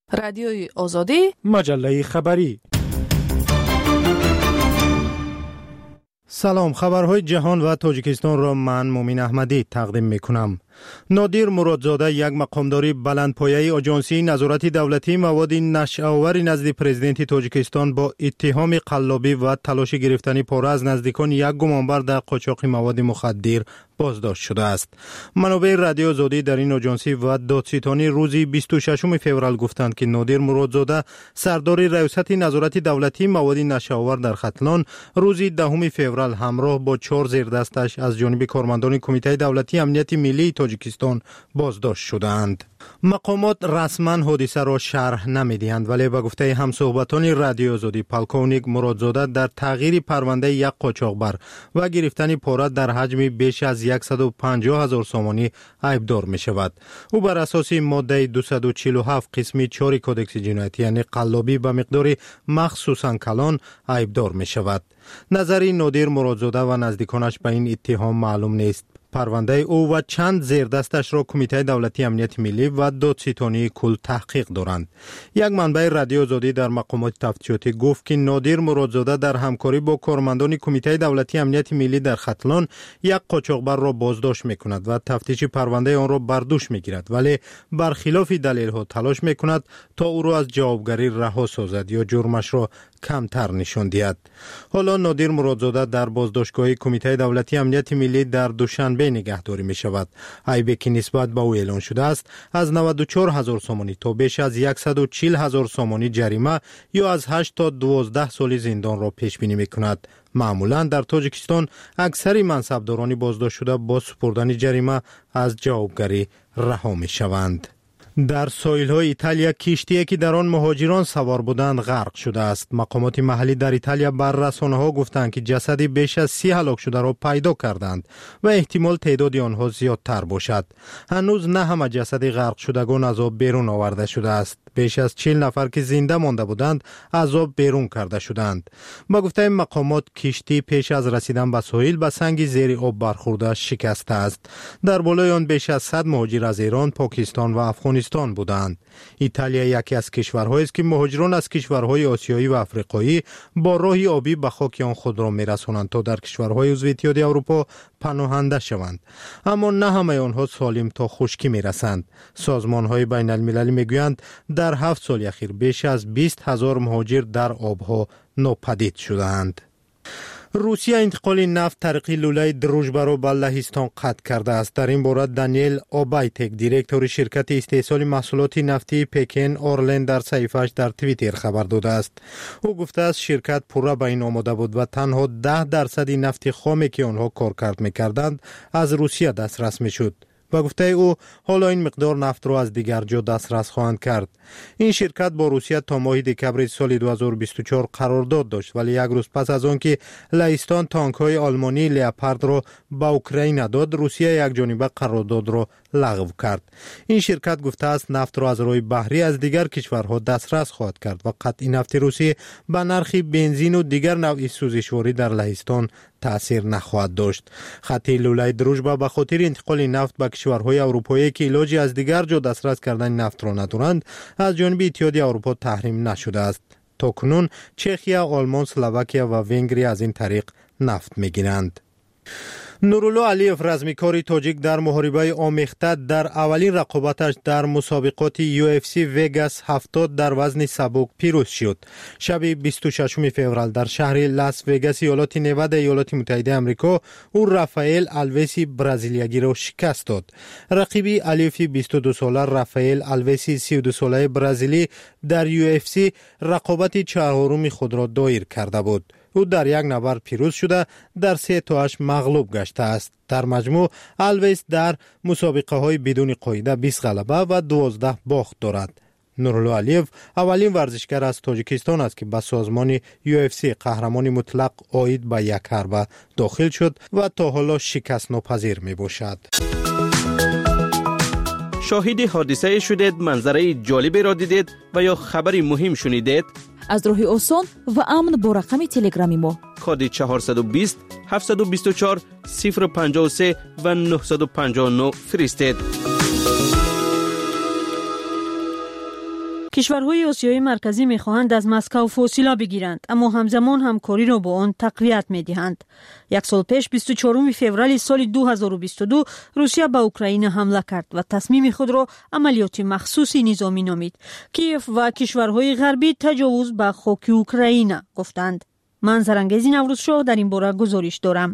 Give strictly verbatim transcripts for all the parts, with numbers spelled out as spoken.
رادیوی آزادی، مجله خبری. سلام، خبرهای جهان و تاجیکستان را من مومین احمدی تقدیم میکنم. نادر مرادزاده، یک مقامداری بلندپایه آژانسی نظارت دولتی مواد نشه‌آور نزد پرزیدنت تاجیکستان با اتهام قلابی و تلاش گرفتن پاره از نزدیکان یک گمانبر در قاچاق مواد مخدر بازداشت شده است. منابع رادیو آزادی در این آژانسی و دادستانی روز بیست و ششم فوریه گفتند که نادر مرادزاده، سردار ریاست نظارت دولتی مواد نشه‌آور در ختلان، روز دهم فوریه همراه با چهار زیردستش از جانب کارمندان کمیته دولتی امنیت ملی تاجیکستان بازداشت شدند. مقامات رسما حادثه را شرح نمی‌دهند، ولی به گفته همصحبتان رادیو آزادی، پالکونیک مرادزاده در تغییر پرونده یک قاچاقبر و گرفتن پاره در حجم بیش از صد و پنجاه هزار سومانی عیبدار می شود. او بر اساس ماده دویست و چهل و هفت قسم چهار کودکس جنایتی یعنی قلابی به مقدار مخصوصاً کلان عیبدار می شود. نظری نادر مرادزاده و نزدیکانش به این اتهام معلوم نیست. پرونده او و چند زیردستش را کمیته دولتی امنیت ملی و دادستانی کل تحقیق دارند. یک منبع رادیو آزادی در مقامات تفتیشاتی گفت که نادر مرادزاده در همکاری با کارمندان کمیته دولتی امنیت ملی در ختلان یک قاچاقبر را بازداشت می‌کند و تفتیش پرونده آن را بر دوش می‌گیرد، ولی برخلاف دلیل‌ها تلاش می‌کند تا او را از جوابگری رها سازد یا جرمش را کمتر نشان دهد. حالا نادر مرادزاده در بازداشتگاه کمیته دولتی امنیت ملی در دوشنبه نگهداری می شود. عیبی که نسبت به او اعلان شده است از نود و چهار هزار سومانی تا بیش از صد و چهل هزار سومانی جریمه یا از هشت تا دوازده سال زندان را پیش بینی می کند. معمولا در تاجیکستان اکثر منصبداران بازداشت شده با سپردن جریمه از جوابگری رها می شوند. در ساحل‌های ایتالیا کشتی‌ای که در آن مهاجران سوار بودند غرق شده است. مقامات محلی در ایتالیا بر رسانه‌ها گفتند که جسد بیش از سی هلاک شده را پیدا کردند و احتمال تعداد آنها زیادتر باشد. هنوز نه همه جسد غرق شدگان از آب بیرون آورده شده است. بیش از چهل نفر که زنده مانده بودند از آب بیرون کرده شدند. با گفته مقامات کشتی پیش از رسیدن به ساحل به سنگ زیر آب برخورده شکسته است. در بالای آن بیش از صد مهاجر از ایران، پاکستان و افغانستان بودند. ایتالیا یکی از کشورهایی است که مهاجران از کشورهای آسیایی و افریقایی با راه آبی به خاک آن خود را می‌رسانند تا در کشورهای عضو اتحاد اروپا پناهنده شوند. اما نه همه آنها سالم تا خشکی می‌رسند. سازمان‌های بین المللی می‌گویند در هفت سال اخیر بیش از بیست هزار مهاجر در آبها ناپدید شدند. روسیه انتقال نفت طریق لوله دروژبه را به لهستان قطع کرده است. در این باره دانیل آبایتک، دیرکتور شرکت استحصال محصولات نفتی پکن اورلند، در صحیفه‌اش در توییتر خبر داده است. او گفته است شرکت پورا به این آماده بود و تنها ده درصد نفت خامی که آنها کار کرد می‌کردند از روسیه دسترس می‌شد. و گفته او حالا این مقدار نفت را از دیگر جا دسترس خواهند کرد. این شرکت با روسیه تا ماه دکمبر سال دو هزار و بیست و چهار قرارداد داشت، ولی یک روز پس از آن که لهستان تانک‌های آلمانی لئوپارد را به اوکراین داد، روسیه یک جانبه قرارداد را لغو کرد. این شرکت گفته است نفت را از راه بحری از دیگر کشورها دسترس خواهد کرد و قطع نفت روسی به نرخ بنزین و دیگر نوع سوزشواری در لهستان تأثیر نخواهد داشت. خط لوله دروژبه به خاطر انتقال نفت به کشورهای اروپایی که علاجی از دیگر جا دسترس کردن نفت را ندارند از جانب اتحاد اروپا تحریم نشده است. تا کنون چخیا، آلمان، اسلواکیه و ونگریا از این طریق نفت می‌گیرند. نورالله علیف، رزمیکار تاجیک در محاربه آمیخته، در اولین رقابتش در مسابقات یو اف سی وگاس هفتاد در وزن سبک پیروز شد. شب بیست و ششم فوریه در شهر لاس وگاس ایالات نوادا ایالات متحده آمریکا او رافائل الویسی برزیلیایی را شکست داد. رقیبی علیف بیست و دو ساله رافائل الویسی سی و دو ساله برزیلی در یو اف سی رقابت چهارم خود را دایر کرده بود. او در یک نبرد پیروز شده در سه تا هشت مغلوب گشته است. در مجموع الویس در مسابقه های بدون قاعده بیست غلبه و دوازده باخت دارد. نورالله علیف اولین ورزشگر از تاجیکستان است که به سازمان یو اف سی قهرمان مطلق عاید به یک حربه داخل شد و تا حالا شکست ناپذیر می باشد. شاهد حادثه شدید، منظره جالبی را دیدید و یا خبری مهم شنیدید؟ از راه آسان و امن با رقم تلگرامی ما کد چهارصد و بیست هفتصد و بیست و چهار صفر پنجاه و سه و نهصد و پنجاه و نه فرستید. کشورهای آسیای مرکزی می‌خواهند از مسکو فاصله بگیرند، اما همزمان همکاری را با آن تقویت می‌دهند. یک سال پیش بیست و چهارم فوریه سال دو هزار و بیست و دو روسیه به اوکراین حمله کرد و تصمیم خود را عملیات مخصوصی نظامی نامید. کیف و کشورهای غربی تجاوز به خاک اوکراین گفتند. من زرنگیز نوروزشاه در این باره گزارش دارم.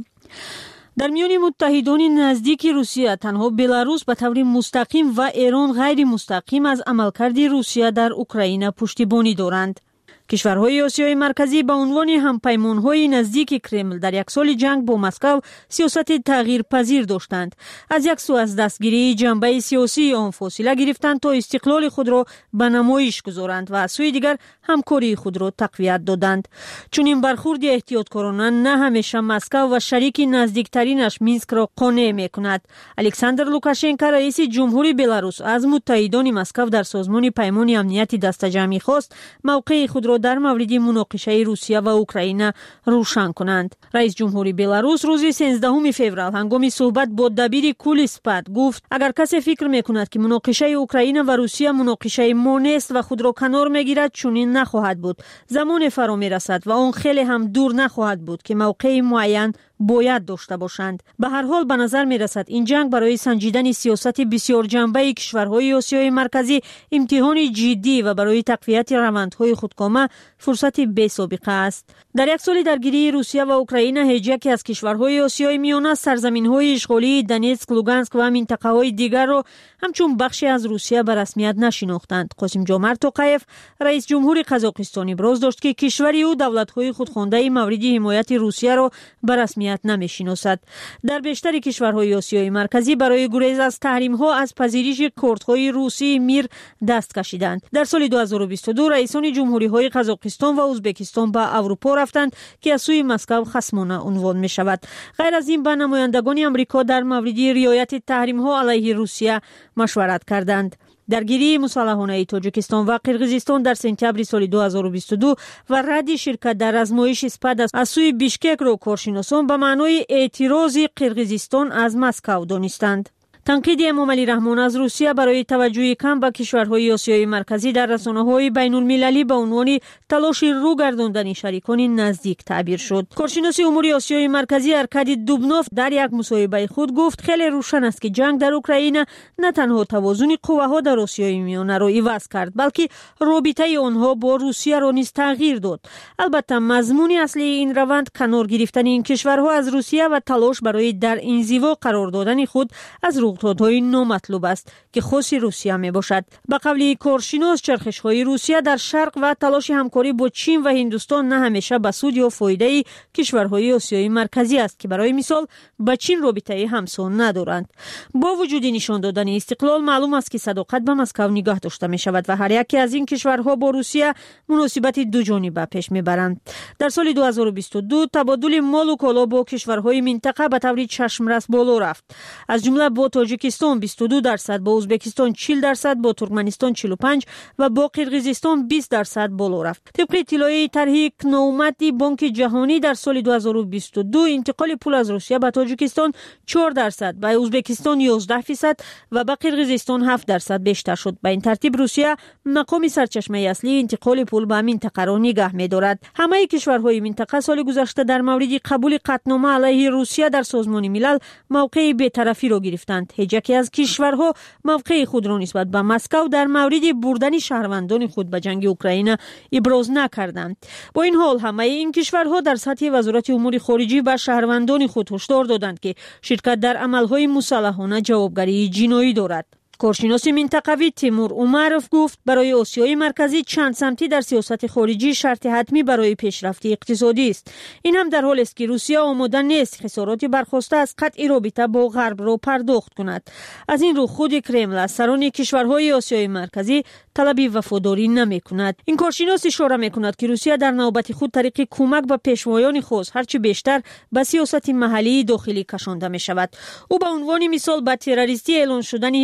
در میان متحدان نزدیک روسیه تنها بلاروس به طور مستقیم و ایران غیر مستقیم از عملکرد روسیه در اوکراین پشتیبانی دارند. کشورهای آسیای مرکزی به عنوان همپیمانهای نزدیک کرمل در یک سال جنگ با مسکو سیاست تغییر پذیر داشتند. از یک سو از دستگیری جنبه سیاسی آن فاصله گرفتند تا استقلال خود را به نمایش گذارند و از سوی دیگر همکاری خود را تقویت دادند. چون این برخورد احتیاطکارانه نه همیشه مسکو و شریک نزدیکترینش مینسک را قانع می‌کند. الکساندر لوکاشنکو رئیس جمهوری بلاروس از متحدان مسکو در سازمان پیمان امنیت دسته‌جمعی خواست موقع خود را در مورد مناقشه روسیه و اوکراین روشن کنند. رئیس جمهوری بلاروس روز سیزدهم فوریه هنگام صحبت با دبیر کل سپاد گفت اگر کسی فکر میکند که مناقشه اوکراین و روسیه مناقشه ما نیست و خود را کنار میگیرد، چنین نخواهد بود. زمان فرا میرسد و آن خیلی هم دور نخواهد بود که موقع معین باید داشته باشند. به هر حال به نظر می رسد این جنگ برای سنجیدن سیاست بسیار جنبه کشورهای آسیای مرکزی امتحان جدی و برای تقویت روندهای خودکامه فرصت بی سابقه است. در یک سال درگیری روسیه و اوکراین هیچ یکی از کشورهای آسیای میانه سرزمین‌های اشغالی دونتسک، لوگانسک و منطقه‌های دیگر را همچون بخشی از روسیه به رسمیت نشناختند. قاسم جمعت توقیف رئیس جمهور قزاقستان ابراز داشت که کشور او دولت‌های خودخوانده مورد حمایت روسیه را به رسمیت نمی‌شناسد. در بیشتر کشورهای آسیای مرکزی برای گریز از تحریم‌ها از پذیرش کردهای روسی میر دست کشیدند. در سال دو هزار و بیست و دو رئیسان جمهوری‌های قزاقستان و ازبکستان به اروپا رفتند که از سوی مسکو خصمانه عنوان می‌شود. غیر از این با نمایندگان آمریکا در مورد رعایت تحریم‌ها علیه روسیه مشورت کردند. درگیری مسلحانه تاجیکستان و قرقیزستان در سپتامبر سال دو هزار و بیست و دو و رد شرکت در آزمایش سپاد از سوی بیشکک را کارشناسان به معنای اعتراض قرقیزستان از مسکو دانستند. تنقید امام علی رحمان از روسیه برای توجه کم به کشورهای آسیای مرکزی در رسانه‌های بین‌المللی به عنوان تلاش رو گرداندن شریکان نزدیک تعبیر شد. کارشناس امور آسیای مرکزی ارکادی دوبنوف در یک مصاحبه خود گفت خیلی روشن است که جنگ در اوکراین نه تنها توازن قواها در آسیای میانه را عوض کرد، بلکه رابطه آنها با روسیه را نیز تغییر داد. البته مضمون اصلی این روند کنار گرفتن این کشورها از روسیه و تلاش برای در انزوا قرار دادن خود از رویدادهای نامطلوب است که خاص روسیه می باشد. به قول کارشناس چرخش‌های روسیه در شرق و تلاش همکاری با چین و هندوستان نه همیشه به سود یا فایده کشورهای آسیای مرکزی است که برای مثال با چین رابطه همسان ندارند. با وجود نشان دادن استقلال معلوم است که صداقت به مسکو نگاه داشته می شود و هر یکی از این کشورها با روسیه مناسبت دو جانبه پیش می برند. در سال دو هزار و بیست و دو تبادل مال و کالا با کشورهای منطقه به طور چشمرس بالا رفت. از جمله با تاجیکستان بیست و دو درصد، با ازبکستان چهل درصد، با ترکمنستان چهل و پنج و با قرقیزستان بیست درصد بالا رفت. طبق اطلاعیه طرح نومتی بانک جهانی در سال دو هزار و بیست و دو انتقال پول از روسیه به تاجیکستان چهار درصد، به ازبکستان یازده درصد و به قرقیزستان هفت درصد بیشتر شد. به این ترتیب روسیه مقام سرچشمه اصلی انتقال پول به منطقه را نگه می‌دارد. همه کشورهای منطقه سال گذشته در مورد قبول قطعنامه علیه روسیه در سازمان ملل موقع بی‌طرفی را گرفتند. هیچ یکی از کشورها موقع خود را نسبت به مسکو در مورد بردن شهروندان خود به جنگ اوکراین ابراز نکردند. با این حال همه این کشورها در سطح وزارت امور خارجه به شهروندان خود هشدار دادند که شرکت در عملهای مسلحانه جوابگری جنایی دارد. کارشناس منطقوی تیمور عمروف گفت برای آسیای مرکزی چند سمتی در سیاست خارجی شرط حتمی برای پیشرفت اقتصادی است. این هم در حالی است که روسیه آماده نیست خسارات برخواسته از قطع رابطه با غرب را پرداخت کند. از این رو خود کرمل از سران کشورهای آسیای مرکزی طلب وفاداری نمی کند. این کارشناس اشاره می کند که روسیه در نوبت خود طریق کمک به پیشوایان خود هرچی بیشتر به سیاست محلی داخلی کشانده می شود. او به عنوان مثال به تروریستی اعلان شدن حزب نهضت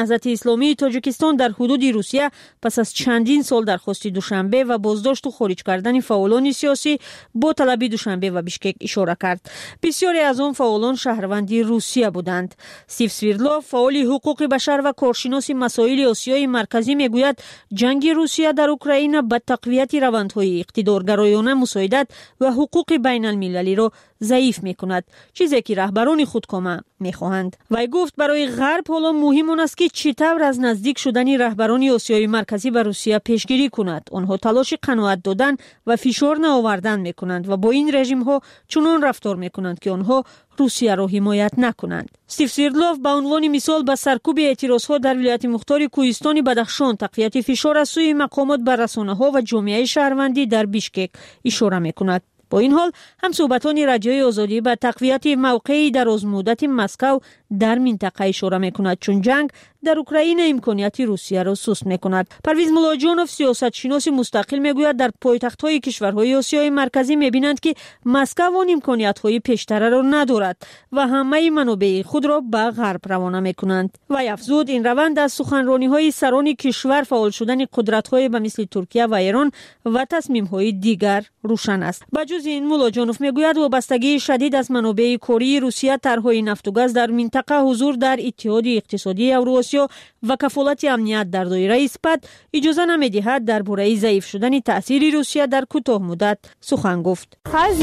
نهضت اسلامی تاجیکستان در حدود روسیه پس از چندین سال درخواست دوشنبه و بازداشت و خارج کردن فعالان سیاسی با طلب دوشنبه و بیشکک اشاره کرد. بسیاری از آن فعالان شهروندی روسیه بودند. استیو سویردلوف، فعال حقوق بشر و کارشناس مسائل آسیای مرکزی میگوید جنگ روسیه در اوکراین به تقویت روندهای اقتدارگرایانه مساعدت و حقوق بین المللی را ضعیف میکند، چیزی که رهبران خودکامه میخواهند. وی گفت برای غرب حالا مهم آن است که چطور از نزدیک شدن رهبران آسیای مرکزی به روسیه پیشگیری کند. آنها تلاش قناعت دادن و فشار نآوردن میکنند و با این رژیم ها چنان رفتار میکنند که آنها روسیه را حمایت نکنند. استیو سویردلوف به عنوان مثال به سرکوب اعتراضها در ولایت مختار کوهستان بدخشان، تقویت فشار از سوی مقامات بر رسانه‌ها و جامعه شهروندی در بیشکک اشاره میکند. با این حال هم صحبتان رجای آزادی به تقویت موقعی در مدت مسکو در منطقه اشاره میکند، چون جنگ در اوکراین امکانیت روسیه را سست میکند. پرویز ملاجانوف، سیاستشناس مستقل، میگوید در پایتخت‌های کشورهای آسیای مرکزی میبینند که مسکو آن امکانیت‌های پیشتر را ندارد و همه منابع خود را به غرب روانه میکنند. و افزود این روند از سخنرانی‌های سران کشور، فعال شدن قدرت‌های به مثل ترکیه و ایران و تصمیم‌های دیگر روشن است. بجز این، ملاجانوف میگوید وابستگی شدید از منابع کاری روسیه، طرح‌های نفت و گاز در منطقه، حضور در اتحاد اقتصادی اوراسیا و کفالت امنیت در دایره اثبات اجازه نمی‌دهد درباره ضعیف شدن تأثیر روسیه در کوتاه مدت سخن گفت.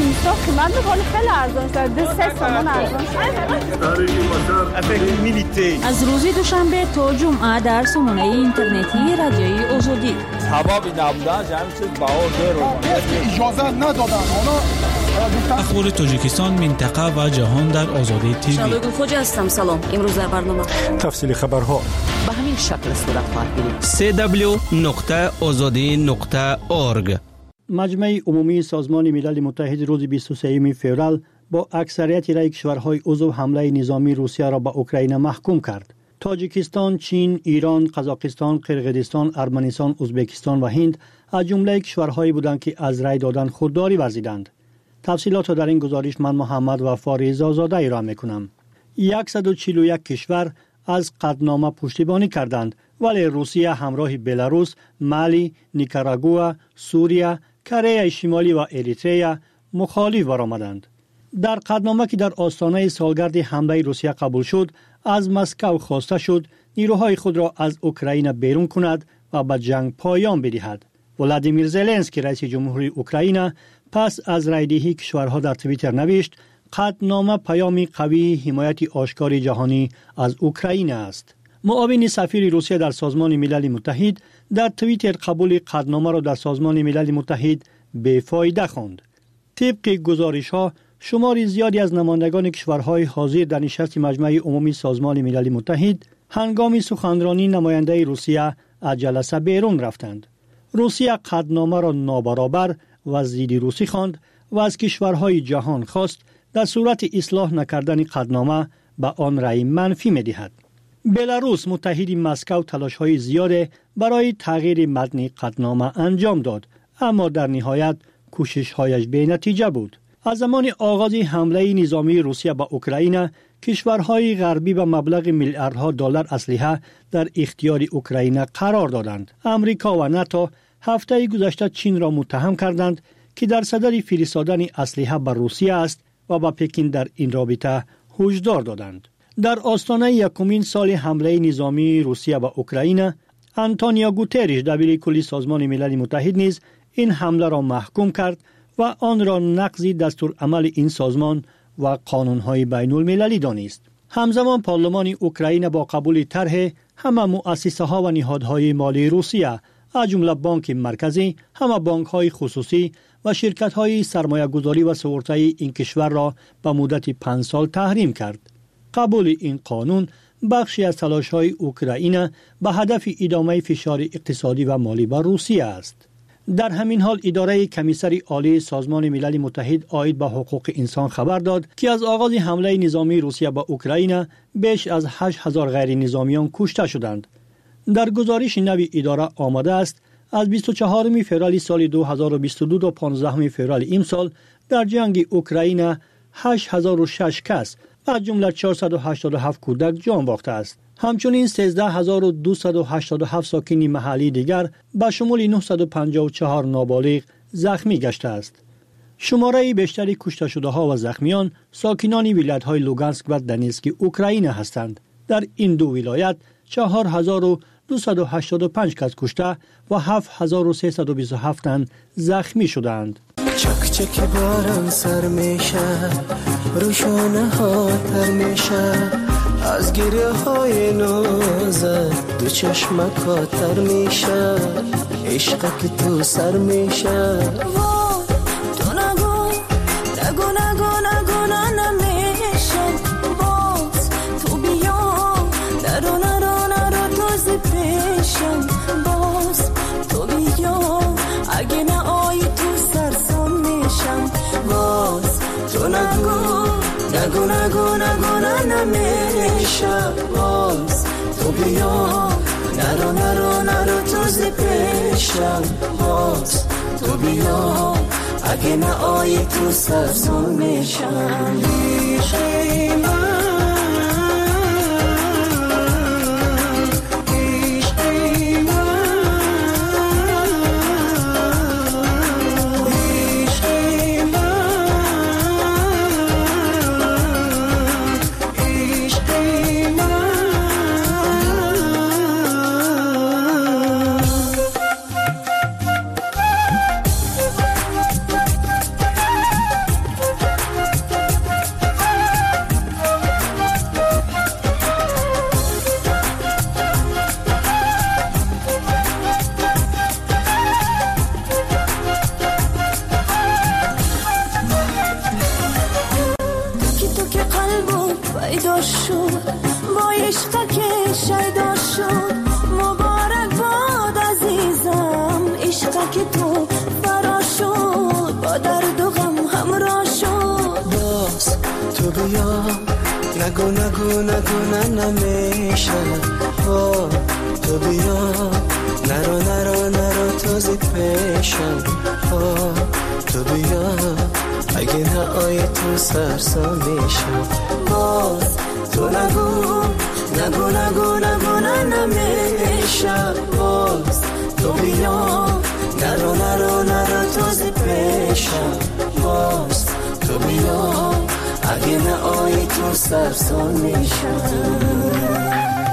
از روز دوشنبه تا جمعه در سامانه اینترنتی رادیوی آزادی اجازه ندادن. اخبار تاجیکستان، منطقه و جهان در آزادی تیوی. شادو خوجا هستم. سلام. امروز در برنامه تفصیل خبرها به همین شکل صورت خواهد گرفت. سی دبلیو نقطه آزادی نقطه اورگ. مجمع عمومی سازمان ملل متحد روز بیست و سوم فوریه با اکثریت رای کشورهای عضو حمله نظامی روسیه را به اوکراین محکوم کرد. تاجیکستان، چین، ایران، قزاقستان، قرقیزستان، ارمنستان، ازبکستان و هند از جمله کشورهایی بودند که از رای دادن خودداری ورزیدند. تفصیلات در این گزارش من محمد وفا رضازاده ارائه میکنم. صد و چهل و یک کشور از قطعنامه پشتیبانی کردند، ولی روسیه همراه بلاروس، مالی، نیکاراگوآ، سوریه، کره شمالی و اریتریا مخالف برآمدند. در قطعنامه که در آستانه سالگرد حمله روسیه قبول شد، از مسکو خواسته شد نیروهای خود را از اوکراین بیرون کند و به جنگ پایان بدهد. ولادیمیر زلنسکی رئیس جمهوری اوکراین پس از رایدهی کشورها در توییتر نوشت قطعنامه پیامی قوی حمایت آشکار جهانی از اوکراین است. معاون سفیر روسیه در سازمان ملل متحد در توییتر قبول قطعنامه را در سازمان ملل متحد بی‌فایده خواند. طبق گزارش‌ها شمار زیادی از نمایندگان کشورهای حاضر در نشست مجمع عمومی سازمان ملل متحد هنگام سخنرانی نماینده روسیه از جلسه بیرون رفتند. روسیه قطعنامه را نابرابر و ضد روسی خواند و از کشورهای جهان خواست در صورت اصلاح نکردن قطعنامه به آن رأی منفی می‌دهد. بلاروس متحد مسکو تلاش‌های زیاد برای تغییر متن قطعنامه انجام داد، اما در نهایت کوشش‌هایش بی‌نتیجه بود. از زمان آغاز حمله نظامی روسیه به اوکراین، کشورهای غربی به مبلغ میلیاردها دلار اسلحه در اختیار اوکراین قرار دادند. امریکا و ناتو هفته گذشته چین را متهم کردند که در صدد فرستادن اسلحه به روسیه است و به پکین در این رابطه هشدار دادند. در آستانه یکمین سال حمله نظامی روسیه به اوکراین، آنتونیو گوتریش دبیر کل سازمان ملل متحد نیز این حمله را محکوم کرد و آن را نقض دستورالعمل این سازمان و قانون‌های بین المللی دانست. همزمان پارلمان اوکراین با قبول طرح همه مؤسسه‌ها و نهادهای مالی روسیه از جمله بانک مرکزی، همه بانک‌های خصوصی و شرکت‌های سرمایه‌گذاری و سپرده این کشور را به مدت پنج سال تحریم کرد. قبول این قانون بخشی از تلاش‌های اوکراین به هدف ادامه فشار اقتصادی و مالی بر روسیه است. در همین حال اداره کمیسر عالی سازمان ملل متحد عاید به حقوق انسان خبر داد که از آغاز حمله نظامی روسیه به اوکراین بیش از هشت هزار غیر نظامیان کشته شدند. در گزارش نوی اداره آمده است از بیست و چهارم فوریه سال دو هزار و بیست و دو تا پانزدهم فوریه امسال در جنگ اوکراین هشت هزار و شش کس از جمله چهارصد و هشتاد و هفت کودک جان باخته است. همچنین سیزده هزار و دویست و هشتاد و هفت ساکن محلی دیگر به شمول نهصد و پنجاه و چهار نابالغ زخمی گشته است. شماره بیشتری کشته شده ها و زخمیان ساکنان ولایت های لوگانسک و دنیتسک اوکراین هستند. در این دو ولایت چهار هزار و دویست و هشتاد و پنج کس کشته و هفت هزار و سیصد و بیست و هفت تن زخمی شدند. چک چک بارم سر میشه، روشانه ها تر میشه، از گریه های نازت دو چشمک ها تر میشه، عشق که تو سر میشه. تو نگو نگو نگو نگو نمیشه، باز تو بیا نرو نرو نرو تازه پیشم، باز تو بیا اگه نه آیی تو سرسان میشم، باز تو نگو نگو نگو نگو نمیشه، باز تو بیا نرو نرو نرو تازه پیشم، باز تو بیا اگه نه آیی تو سرسان میشم. عشقی من نگو نگو نگو نمیشه، تو بیا نرو نرو نرو تازه پیشم، تو بیا اگه نه آیه تو سرسان میشم، باز تو نگو نگو نگو نگو نمیشه، باز تو بیا نرو نرو نرو تازه پیشم، باز تو بیا اگه نه آیی تو سرسان میشم.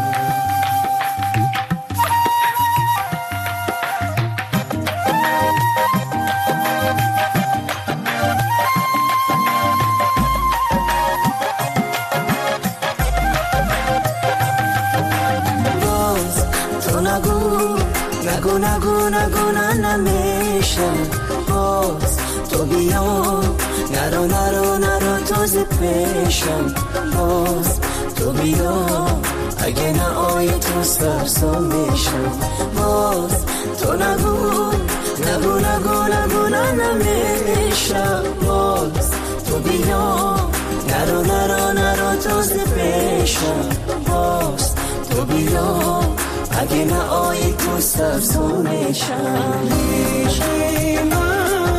باز تو نگو نگو نگو نگو نمیشه، باز تو بیا نرو نرو نرو تازه پیشم، باز تو بیا اگه نه آیی تو سرسان میشم، باز تو نگو نگو نگو نگو نمیشه، باز تو بیا نرو نرو نرو تازه پیشم، باز تو بیا اگه نه آیی تو سرسان میشم. عشقی من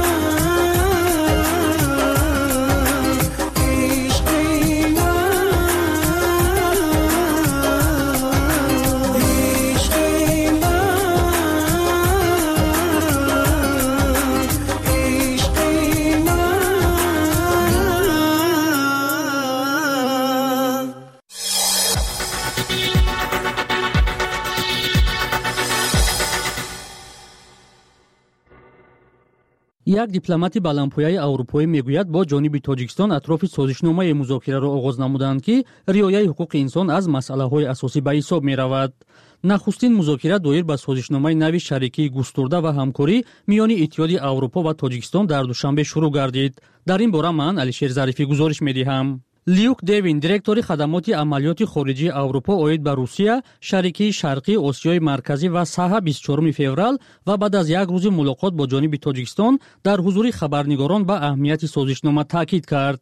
یک دیپلماتی баландпояи аврупоӣ мегӯяд бо ҷониби тоҷикистон атрофи созишномаи музокираро оғоз намуданд ки риояи ҳуқуқи инсон аз масъалаҳои асосӣ ба ҳисоб меравад. нахустин музокира доир ба созишномаи нави шарикии густурда ва ҳамкорӣ миёни иттиҳоди аврупо ва тоҷикистон дар душанбе шурӯъ гардид. дар ин бора ман алишер зарифӣ гузориш медиҳам. لیوک دیوین دیرکتори خدمات عملیات خارجی اروپا اوید به روسیه شریکی شرقی آسیای مرکزی و ساحه بیست و چهارم فوریه و بعد از یک روز ملاقات با جانب تاجیکستان در حضور خبرنگاران به اهمیت سازشنامه تاکید کرد.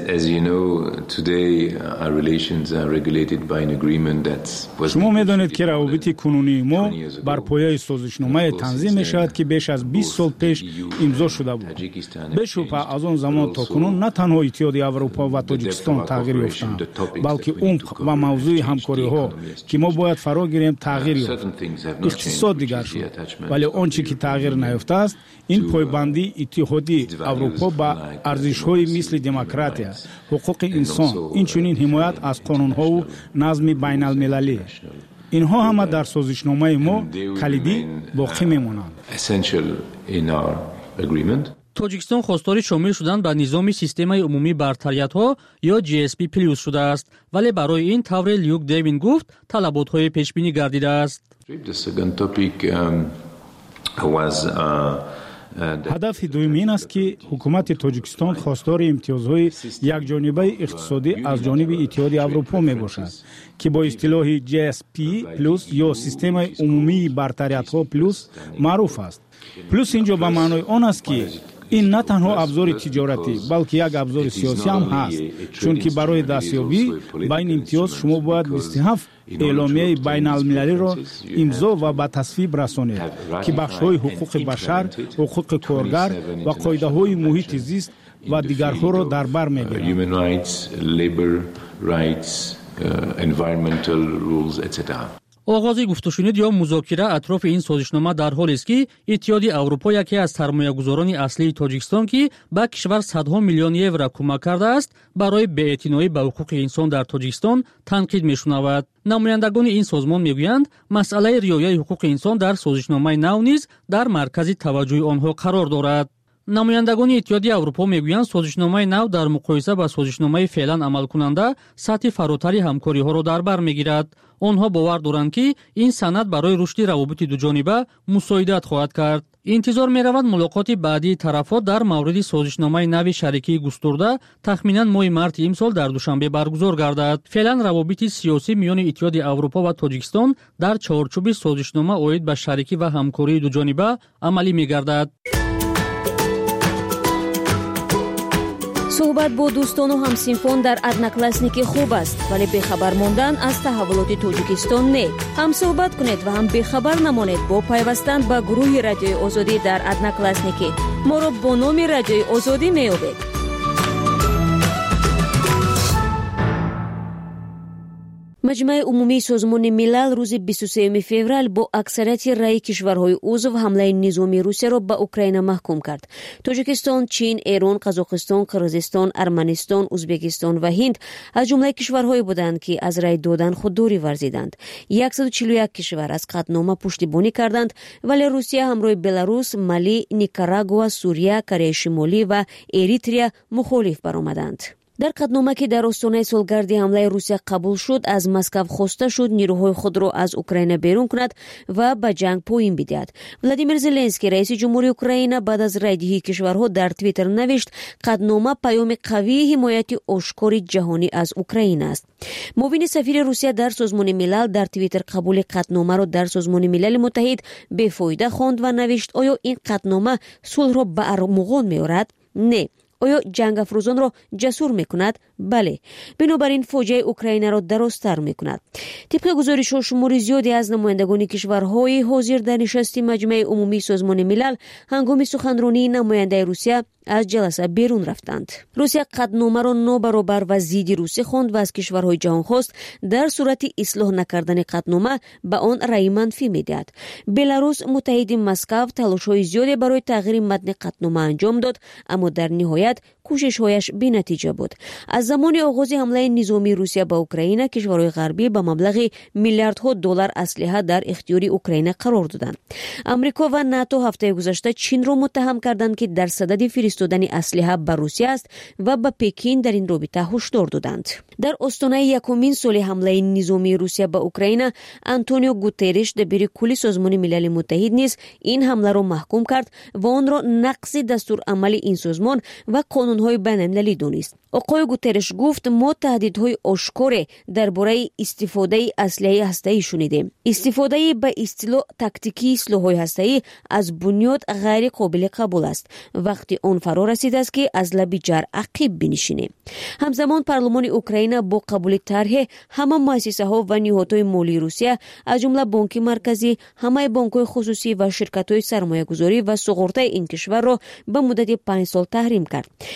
شما میدانید که روابط کنونی ما بر پایه سازشنامه تنظیم می شود که بیش از بیست سال پیش امضا شده بود. به شبهه از آن زمان تا کنون نه تنها اتحاد اروپا و تاجیکستان тоҷикистон тағйир ёфтанд, балки умқ ва мавзӯи ҳамкориҳо ки мо бояд фаро гирем тағйир ёфт. иқтисод дигар шуд, вале он чӣ ки тағйир наёфтааст, ин пойбандии Иттиҳоди Аврупо ба арзишҳои мисли демократия, ҳуқуқи инсон, инчунин ҳимоят аз қонунҳову назми байналмилалӣ. инҳо ҳама дар созишномаи мо калидӣ боқӣ мемонанд. тоҷикистон хостори шомил шудан ба низоми системаи умумии бартариятҳо ё джи эс пи плюс шудааст, вале барои ин тавре Люк Девин гуфт талаботҳои пешбинӣ гардидааст. ҳадафи дуюм ин аст ки ҳукумати тоҷикистон хостори имтиёзҳои якҷонибаи иқтисодӣ аз ҷониби Иттиҳоди Аврупо мебошад, ки бо истилоҳи джи эс пи плюс ё системаи умумии бартариятҳо плюс маъруф аст. плюс инҷо ба маънои он аст ки ин на танҳо абзори тиҷоратӣ, балки як абзори сиёсӣ ҳам ҳаст, чунки барои дастёбӣ ба ин имтиёз шумо бояд бисту ҳафт эъломияи байналмилалиро имзо ва ба тасвиб расонед, ки бахшҳои ҳуқуқи башар, ҳуқуқи коргар ва қоидаҳои муҳити зист ва дигарҳоро дар бар мегирад. оғози гуфтушунид ё музокира атрофи ин созишнома дар ҳолест ки Иттиҳоди Аврупо яке аз сармоягузорони аслии Тоҷикистон ки ба кишвар садҳо миллион евро кӯмак кардааст, барои беэътиноӣ ба ҳуқуқи инсон дар Тоҷикистон танқид мешунавад. намояндагони ин созмон мегӯянд, масъалаи риояи ҳуқуқи инсон дар созишномаи нав низ дар маркази таваҷҷӯҳи онҳо қарор дорад. намояндагони Иттиҳоди Аврупо мегӯянд, созишномаи нав дар муқоиса ба созишномаи феълан амалкунанда сатҳи фаротари ҳамкориҳоро дар бар мегирад. онҳо бовар доранд ки ин санад барои рушди равобити дуҷониба мусоидат хоҳад кард. интизор меравад мулоқоти баъдии тарафҳо дар мавриди созишномаи нави шарикии густурда тахминан моҳи марти имсол дар душанбе баргузор гардад. феълан равобити сиёсӣ миёни Иттиҳоди Аврупо ва Тоҷикистон дар чаҳорчӯби созишнома оид ба шарикӣ ва ҳамкории дуҷониба амалӣ мегардад. суҳбат бо дӯстону ҳамсинфон дар одноклассники хуб аст, вале бехабар мондан аз таҳаввулоти Тоҷикистон не. ҳам суҳбат кунед ва ҳам бехабар намонед бо пайвастан ба гурӯҳи Радиои Озодӣ дар одноклассники. моро бо номи Радиои Озодӣ меёбед. маҷмӯи умумии созмони милал рӯзи бисту сеюми феврал бо аксарияти раъи кишварҳои узв ҳамлаи низоми Русияро ба Украина маҳкум кард. Тоҷикистон, Чин, Эрон, Қазоқистон, Қирғизистон, Арманистон, Узбекистон ва Ҳинд аз ҷумлаи кишварҳое буданд, ки аз рай додан худдорӣ варзиданд. яксаду чилу як кишвар аз қатнома пуштибонӣ карданд, вале Русия ҳамроҳи Беларус, Мали, Никарагуа, Сурия, Кореяи Шимолӣ ва Эритрия мухолиф баромаданд. дар қатнома ки дар остонаи солгарди ҳамлаи Русия қабул шуд, аз Москав хоста шуд нирӯҳои худро аз Украина берун кунад ва ба ҷанг поин бидиҳад. Владимир Зеленский, раиси ҷумҳурии Украина, баъд аз райдиҳии кишварҳо дар Твиттер навишт: қатнома паёми қавии ҳимояти ошкори ҷаҳонӣ аз Украина аст. муовини сафири Русия дар Созмони милал дар Твиттер қабули қатномаро дар Созмони милали Муттаҳид бефоида хонд ва навишт: оё ин қатнома сулҳро ба армуғон меорад? Не. оё ҷангафрӯзонро ҷасур мекунад? бале. бинобар ин фоҷиаи Украинаро дарозтар мекунад. тибқи гузоришҳо, шумори зиёде аз намояндагони кишварҳои ҳозир дар нишасти маҷмӯи умумии Созмони милал ҳангоми суханронии намояндаи Русия аз ҷаласа берун рафтанд. Русия қатномаро нобаробар ва зидди Русӣ хонд ва аз кишварҳои ҷаҳон хост дар сурати ислоҳ накардани қатнома ба он раъи манфӣ медиҳад. Беларус, муттаҳиди Москав, талошҳои зиёде барои тағйири матни қатнома анҷом дод, аммо дар ниҳоят кӯшишҳояш бенатиҷа буд. аз замони оғози ҳамлаи низомии Русия ба Украина, кишварҳои ғарбӣ ба маблағи миллиардҳо доллар аслиҳа дар ихтиёри Украина қарор доданд. Амрико ва НАТО ҳафтаи гузашта Чинро муттаҳам карданд, ки дар садади фиристодани аслиҳа ба Русия аст ва ба Пекин дар ин робита ҳушдор доданд. дар остонаи якумин соли ҳамлаи низомии Русия ба Украина, Антонио Гутерриш, дабири кулли Созмони милали Муттаҳид низ ин ҳамларо маҳкум кард ва онро нақси дастурамали ин созмон ва қонунҳои байналмилалӣ донист. оқои Гутерриш гуфт: мо таҳдидҳои ошкоре дар бораи истифодаи аслиҳаи ҳастаӣ шунидем. истифодаи ба истилоҳ тактикии силоҳҳои ҳастаӣ аз бунёд ғайриқобили қабул аст. вақти он фаро расидааст, ки аз лаби ҷар ақиб бинишинем. ҳамзамон парлумони Украина бо қабули тарҳе ҳама муассисаҳо ва ниҳодҳои молии Русия, аз ҷумла Бонки Марказӣ, ҳамаи бонкҳои хусусӣ ва ширкатҳои сармоягузорӣ ва суғуртаи ин кишварро ба муддати панҷ сол таҳрим кард.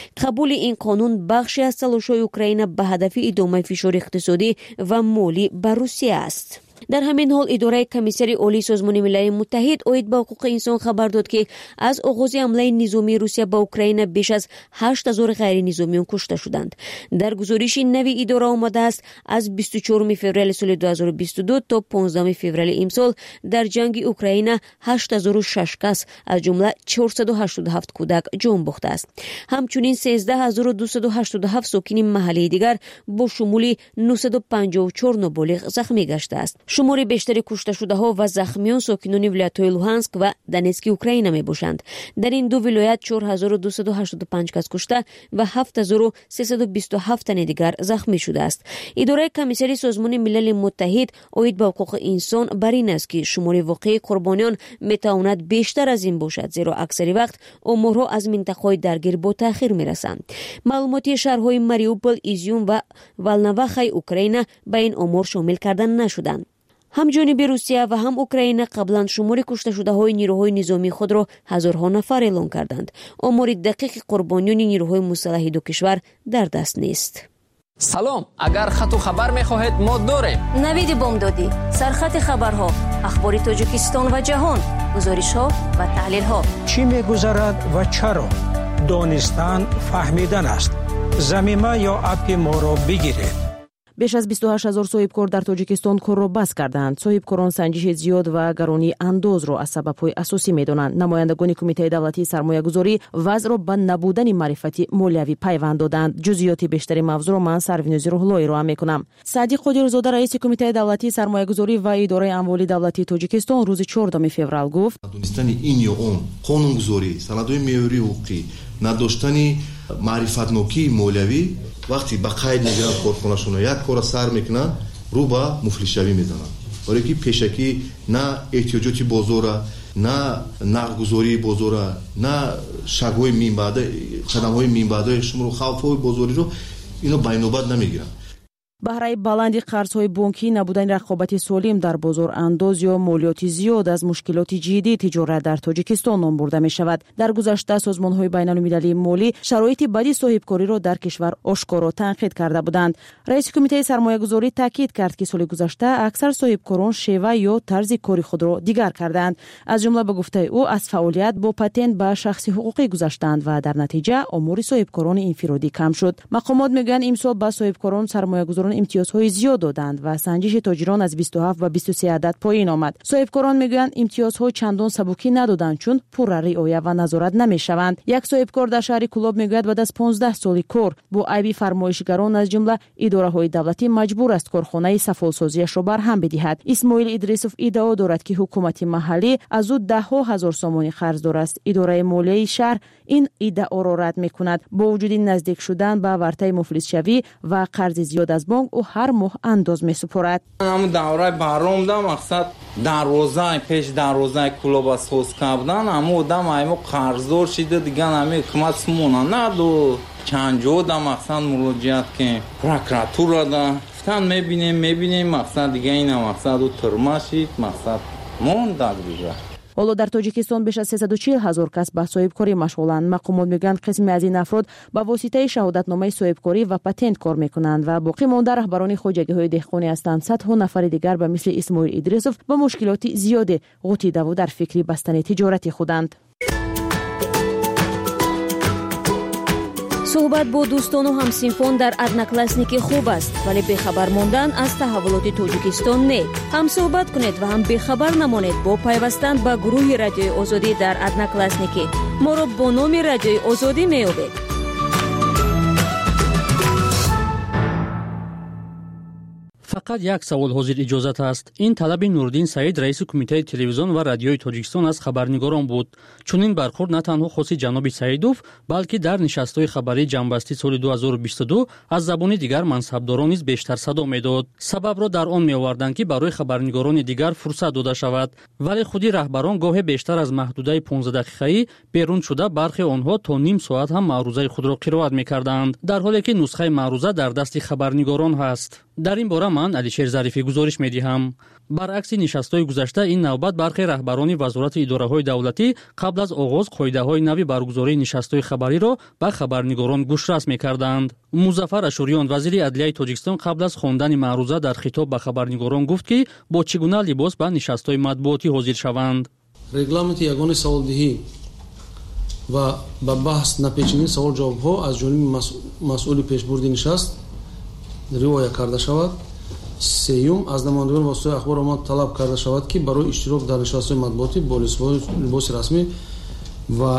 قبول این قانون بخشی از تلاش‌های اوکراین به هدف ادامه فشار اقتصادی و مالی بر روسیه است. در همین حال اداره کمیسری عالی سازمان ملل متحد اوید به حقوق انسان خبر داد که از آغاز حمله نظامی روسیه به اوکراین بیش از هشت هزار غیر نظامیان کشته شدند. در گزارش نوی اداره آمده است از بیست و چهارم فوریه سال دو هزار و بیست و دو تا پانزدهم فوریه امسال در جنگ اوکراین هشت هزار و شش کس از جمله چهارصد و هشتاد و هفت کودک جان باخته است. همچنین سیزده هزار و دویست و هشتاد و هفت ساکن محلی دیگر با شمول نهصد و پنجاه و چهار نابالغ زخمی گشته است. شمار بیشتری کشته شده ها و زخمیان ساکنان ولایت‌های لوهانسک و دونتسک اوکراین می باشند. در این دو ولایت چهار هزار و دویست و هشتاد و پنج کس کشته و هفت هزار و سیصد و بیست و هفت تن دیگر زخمی شده است. اداره کمیسری سازمان ملل متحد اوید به حقوق انسان بر این است که شمار واقعی قربانیان می تواند بیشتر از این باشد، زیرا اکثر وقت آمارها از منطقه‌های درگیر با تأخیر می رسند. معلوماتی شهرهای ماریوپول، ایزیوم و والنواخای اوکراین به این آمار شامل کرده نشدند. هم جانب روسیه و هم اوکراین قبلا شمار کشته شده های نیروهای نظامی خود را هزارها نفر اعلام کردند. آمار دقیق قربانیان نیروهای مسلح دو کشور در دست نیست. سلام، اگر خط و خبر می‌خواهید ما داریم. نوید بامدادی، سرخط خبرها، اخبار تاجیکستان و جهان، گزارش‌ها و تحلیل‌ها. چی می‌گذرد و چرا؟ دانستن فهمیدن است. ضمیمه یا اپ ما را بگیرید. بیش از بیست و هشت هزار صاحبکار در تاجیکستان کار را بس کردند. صاحبکاران سنجش زیاد و گرانی انداز را از سبب‌های اساسی می‌دانند. نمایندگان کمیته دولتی سرمایه‌گذاری وضع را به نبودن معرفتی مالیوی پیوند دادند. جزئیات بیشتری موضوع را من سروینوزی روحلایی را می‌کنم. سعدی قادرزاده رئیس کمیته دولتی سرمایه‌گذاری و اداره اموال دولتی تاجیکستان روز چهاردهم فوریه گفت: دونستن این یا اون قانونگذاری، سندهای معیاری حقوقی، نداشتن معرفت‌نوکی مالیوی وقتی با قید میگیرن کارخونه‌شون یک کار سر میکنن رو به مفلس‌شوی میزنن. برای که پیشکی نه احتیاجاتی بازار، نه نقدگذاری بازار، نه شگوی میانبعد خدمات میانبعد شما رو خوف‌های بازاری رو اینو بین‌نوبت نمیگیرن. بهره بلند قرض‌های بانکی، نبودن رقابت سالم در بازار انداز یا مالیات زیاد از مشکلات جدی تجارت در تاجیکستان نام برده می شود. در گذشته سازمان‌های بین‌المللی مالی شرایط بدی صاحبکاری را در کشور آشکارا تنقید کرده بودند. رئیس کمیته سرمایه‌گذاری تاکید کرد که سال گذشته اکثر صاحبکاران شیوه یا طرز کاری خود را دیگر کردند. از جمله به گفته او از فعالیت با پتنت به شخصی حقوقی گذشتند و در نتیجه آمار صاحبکاران انفرادی کم شد. مقامات میگویند امسال به صاحبکاران سرمایه‌گذاران امتیازهای زیاد دادند و سنجش تاجران از بیست و هفت و بیست و سه عدد پایین آمد. صاحبکاران میگویند امتیازها چندان سبکی ندادند چون پر رعایت و نظارت نمیشوند. یک صاحبکار در شهر کلاب میگوید بعد از پانزده سال کار با عیب فرمایشگران از جمله اداره‌های دولتی مجبور است کارخانه سفالسازیش را برهم بدهد. اسماعیل ادریسوف ادعا دارد که حکومت محلی از او ده ها هزار سومانی قرض دارد. اداره مالیه شهر این ادعا را رد میکند. با وجود نزدیک شدن به ورطه مفلس‌شوی و قرض زیاد از بانک او هر ماه انداز میسپرد. همون دوره برام ده مقصد در روزای پیش در روزای کلوب سوز کردن همون دم ایمو قرضدار شده دیگه همه حکومت سمونه نه دو چند جا ده مقصد مراجعت که پروکراتور ده گفتن میبینیم میبینیم مقصد دیگه این مقصد و ترماشید مقصد موندد دیگه. حالا در تاجیکستان بیش از سیصد و چهل هزار کس به صاحبکاری مشغولند. مقامات میگویند قسمی از این افراد با واسطه شهادتنامه صاحبکاری و پتنت کار میکنند و باقی مانده رهبران خواجگی‌های دهقانی هستند. صدها نفر دیگر به مثل اسماعیل ادریسوف با مشکلات زیاد غوطیده و در فکر بستن تجارت خودند. صحبت با دوستان و همسنفان در ادناکلاسنیکی خوب است، ولی بخبر ماندن از تحولات تاجیکستان نه. هم صحبت کنید و هم بخبر نمانید با پیوستن به گروه رادیوی آزادی در ادناکلاسنیکی. ما را با نام رادیوی آزادی میابید. فقط یک سوال حاضر اجازت است. این طلب نورالدین سعید رئیس کمیته تلویزیون و رادیوی تاجیکستان از خبرنگاران بود. چون این برخورد نه تنها خاص جناب سعیدوف بلکه در نشست‌های خبری جنبستی سال دو هزار و بیست و دو از زبان دیگر منصبداران نیز بیشتر صدا میداد. سبب را در آن میآوردند که برای خبرنگاران دیگر فرصت داده شود، ولی خودی رهبران گاهی بیشتر از محدوده پانزده دقیقه‌ای بیرون شده برخی آنها تا نیم ساعت هم معروضه خود را قرائت می‌کردند، در حالی که نسخه معروضه در دست خبرنگاران هست. дар ин бора ман алишер зарифӣ гузориш медиҳам. баръакси нишастҳои гузашта ин навбат бархе раҳбарони вазорати идораҳои давлатӣ қабл аз оғоз қоидаҳои нави баргузории нишастҳои хабариро ба хабарнигорон гӯшрас мекарданд. музаффар ашуриён вазири адлияи тоҷикистон қабл аз хондани маъруза дар хитоб ба хабарнигорон гуфт ки бо чӣ гуна либос ба нишастҳои матбуотӣ ҳозир шаванд. регламенти ягони саволдиҳӣ ва ба баҳс напечини савол-ҷавобҳо аз ҷониби масъули пешбурди нишаст риоя карда шавад. сеюм аз намояндагони воситаҳои ахбор омад талаб карда шавад ки барои иштирок дар нишастҳои матбуотӣ бо либоси расмӣ ва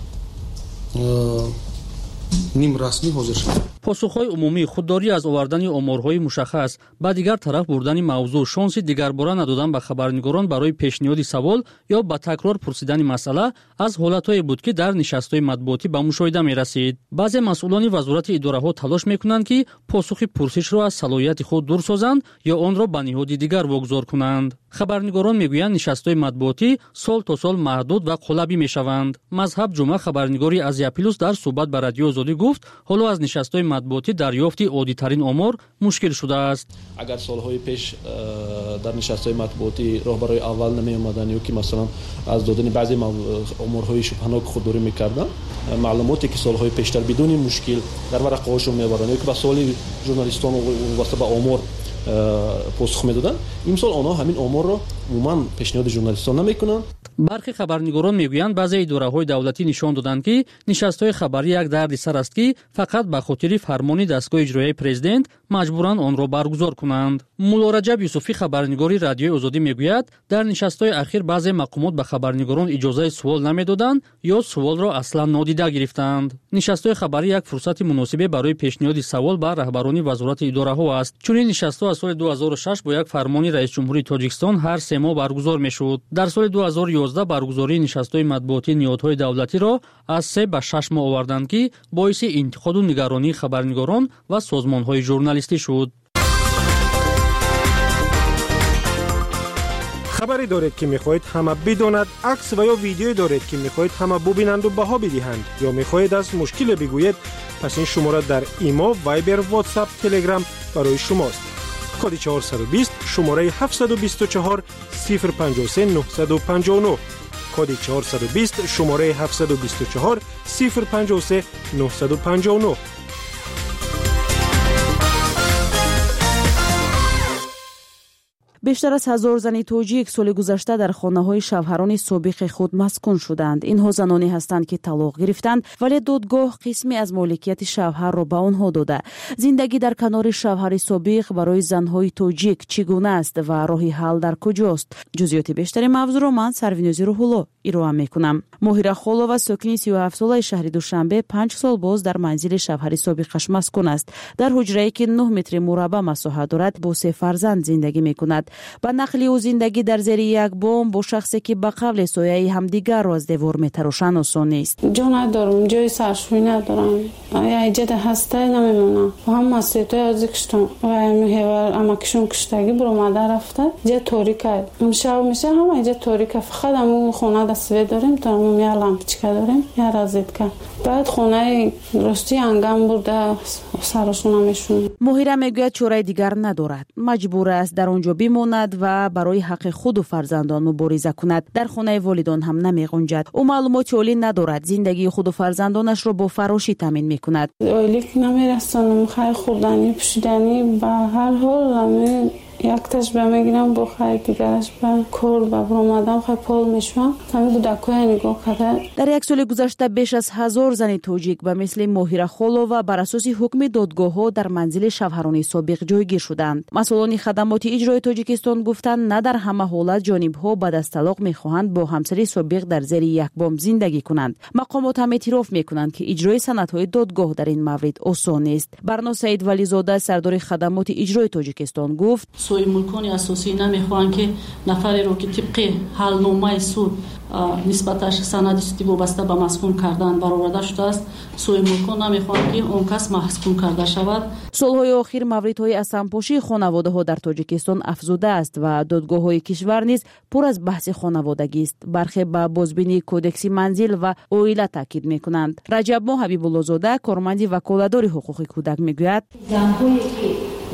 нимрасмӣ ҳозир шавад. посухҳои умумӣ, худдорӣ аз овардани оморҳои мушаххас, ба дигар тараф бурдани мавзӯъ, шонси дигарбора надодан ба хабарнигорон барои пешниҳоди савол ё ба такрор пурсидани масъала аз ҳолатҳое буд, ки дар нишастҳои матбуотӣ ба мушоҳида мерасид. баъзе масъулони вазорати идораҳо талош мекунанд, ки посухи пурсишро аз салоҳияти худ дур созанд ё онро ба ниҳоди дигар вогузор кунанд. хабарнигорон мегӯянд нишастҳои матбуотӣ сол то сол маҳдуд ва қулабӣ мешаванд. мазҳаб ҷумъа, хабарнигори Азия Плюс, дар суҳбат ба радиои Озодӣ гуфт, ҳоло аз нишастҳои матбуотӣ дарёфти оддитарин омор мушкил шудааст. агар солҳои пеш дар нишастҳои матбуотӣ роҳбарои аввал намеомаданд ё ки масалан аз додани баъзе оморҳои шубҳанок худдорӣ мекарданд, маълумоте ки солҳои пештар бидуни мушкил дар варақаҳошон мебаранд ё ки ба суоли журналистон вобаста ба омор посух медоданд, имсол онҳо ҳамин оморро умуман пешниҳоди журналистон намекунанд. бархе хабарнигорон мегӯянд баъзе идораҳои давлатӣ нишон доданд, ки нишастҳои хабарӣ як дарди сар аст, ки фақат ба хотири фармони дастгоҳи иҷроияи президент маҷбуранд онро баргузор кунанд. мулло Раҷаб Юсуфӣ, хабарнигори радиои Озодӣ, мегӯяд, дар нишастҳои ахир баъзе мақомот ба хабарнигорон иҷозаи сувол намедоданд ё суволро аслан нодида гирифтанд. нишастҳои хабарӣ як фурсати муносибе барои пешниҳоди савол ба раҳбарони вазорати идораҳо аст. чунин нишастҳо аз соли ду ҳазору шаш бо як фармони раисҷумҳурии Тоҷикистон ҳар се моҳ баргузор мешуд. дар соли ду ҳазору ёздаҳ баргузории нишастҳои матбуотии ниҳодҳои давлатиро аз се ба шаш моҳ оварданд, ки боиси интиқоду нигаронии хабарнигорон ва созмонҳои журналистӣ шуд. хабаре доред ки мехоҳед ҳама бидонад, акс ва ё видеое доред ки мехоҳед ҳама бубинанду баҳо бидиҳанд ё мехоҳед аз мушкиле бигӯед, пас ин шумора дар имо, вайбер, ватсап, телеграм барои шумост. коди чаҳорсаду бист шумораи ҳафтсаду бисту чаҳор сифр панҷоҳу се нуҳсаду панҷоҳу нӯҳ, коди чаҳорсаду бист шумораи ҳафтсаду бисту чаҳор сифр панҷоҳу се нуҳсаду панҷоҳу нӯҳ. бештар аз ҳазор зани тоҷик соли гузашта дар хонаҳои шавҳарони собиқи худ маскун шуданд. инҳо заноне ҳастанд, ки талоқ гирифтанд, вале додгоҳ қисме аз моликияти шавҳарро ба онҳо дода. зиндагӣ дар канори шавҳари собиқ барои занҳои тоҷик чӣ гуна аст ва роҳи ҳал дар куҷост? ҷузъиёти бештари мавзӯъро ман Сарвинӯзи Рӯҳулло ироа мекунам. моҳира холова, сокини сию ҳафт солаи шаҳри Душанбе, панҷ сол боз дар манзили шавҳари собиқаш маскун аст. дар ҳуҷрае ки нӯҳ метри мураббаъ масоҳат дорад, бо се фарзанд зиндагӣ мекунад. ба нақли ӯ зиндагӣ дар зери як бом бо шахсе ки ба қавле сояи ҳамдигарро аз девор метарошанд осон нест. ҷо надорам, ҷои саршӯй надорам, яҷада ҳастай намемонам. ҳама сетои азӣ киштам ва ҳевар амакишон киштагӣ буромада рафта ҷа торика. шаб меша ҳама ҷа торика, фақат ҳамун хона да свет дорем, тамом я лампочка дорем, я розетка. баъд хонаи рости ангам бурда сарошона мешунам. моҳира мегӯяд чораи дигар надорад, маҷбур аст дар он ҷо бимонад ва барои ҳаққи худу фарзандон мубориза кунад. дар хонаи волидон ҳам намеғунҷад. ӯ маълумоти олӣ надорад, зиндагии худу фарзандонашро бо фарошӣ таъмин мекунад. ойлик намерасонам, хай хурданӣ пӯшиданӣ, ба ҳар ҳол якташ ба мегирам, бо хай дигараш ба кор ба буромадам хай пол мешавам. ҳамин кӯдакоя нигоҳ карда. дар як соли гузашта беш аз ҳазор зани тоҷик ба мисли моҳира холова бар асоси ҳукми додгоҳҳо дар манзили шавҳарони собиқ ҷойгир шуданд. масъулони хадамоти иҷрои Тоҷикистон гуфтанд, на дар ҳама ҳолат ҷонибҳо баъд аз талоқ мехоҳанд бо ҳамсари собиқ дар зери як бом зиндагӣ кунанд. мақомот ҳам эътироф мекунанд, ки иҷрои санадҳои додгоҳ дар ин маврид осон нест. барно Саид Вализода, сардори хадамоти иҷрои Тоҷикистон, гуфт: сои мулкони асосӣ намехоҳанд, ки нафареро ки тибқи ҳалномаи суд нисбаташ санади судӣ вобаста ба маскун кардан бароварда шудааст, сои мулкон намехоҳанд, ки он кас маскун карда шавад. солҳои охир мавридҳои асанпошии хонаводаҳо дар Тоҷикистон афзуда аст ва додгоҳҳои кишвар низ пур аз баҳси хонаводагист. бархе ба бозбинии кодекси манзил ва оила таъкид мекунанд. Раҷабмо Ҳабибуллозода, корманди ваколатдори ҳуқуқи кӯдак, мегӯяд: занҳое ки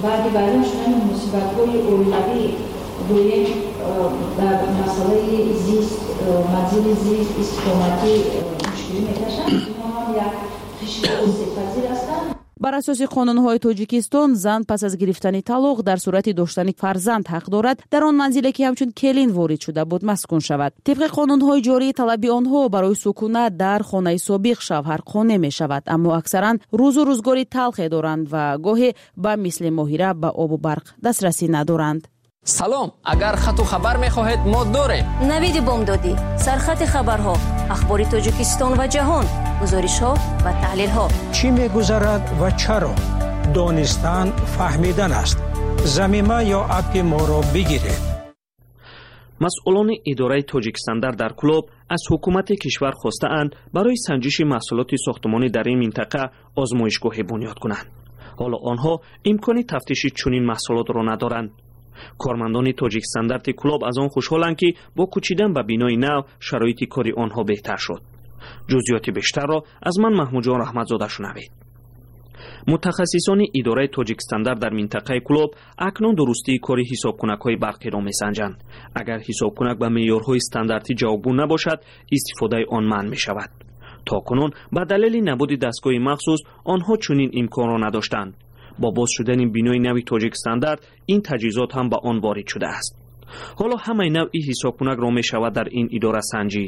بعد بیان شدن مصیبت‌های اولوی دویم در مسئله زیست منزل زیست استقامتی مشکلی می‌کشند. اینها هم یک خشم توسعه‌پذیر هستند. بر اساس قانون‌های تاجیکستان زن پس از گرفتن طلاق در صورت داشتن فرزند حق دارد در آن منزلی که همچون کلین وارد شده بود مسکون شود. طبق قانون‌های جاری طلب آنها برای سکونت در خانه سابق شوهر قانع می‌شود، اما اکثرا روز و روزگاری تلخی دارند و گاهی به مثل ماهیره به آب و برق دسترسی ندارند. سلام، اگر خط و خبر می‌خواهید ما داریم. نوید بامدادی، سرخط خبرها، اخبار تاجیکستان و جهان، گزارش‌ها و تحلیل‌ها. چی می‌گذرد و چرا؟ دانستن فهمیدن است. زمینه یا اپ ما را بگیرید. مسئولان اداره تاجیکستان در کلوب از حکومت کشور خواسته‌اند برای سنجش محصولات ساختمانی در این منطقه آزمایشگاه بنیاد کنند. حالا آنها امکان تفتیش چنین محصولات را ندارند. کارمندان تاجیکستان در کلوب از آن خوشحالند که با کوچیدن به بینای نو شرایط کاری آنها بهتر شد. جزئیات بیشتر را از من محمود جان رحمتزاده شنوید. متخصصان اداره تاجیکستان در منطقه کلوب اکنون درستی کاری حسابکنک‌های برقی را می‌سنجند. اگر حسابکنک به معیارهای استانداردی جوابگو نباشد، استفاده آن منع می‌شود. تاکنون به دلیل نبود دستگاه مخصوص آنها چنین امکان را نداشتند. با باز شدن بینای نوی تاجیکستان در این تجهیزات هم به آن وارد شده است. حالا همه نوعی حسابکنک را می شود در این اداره سنجید.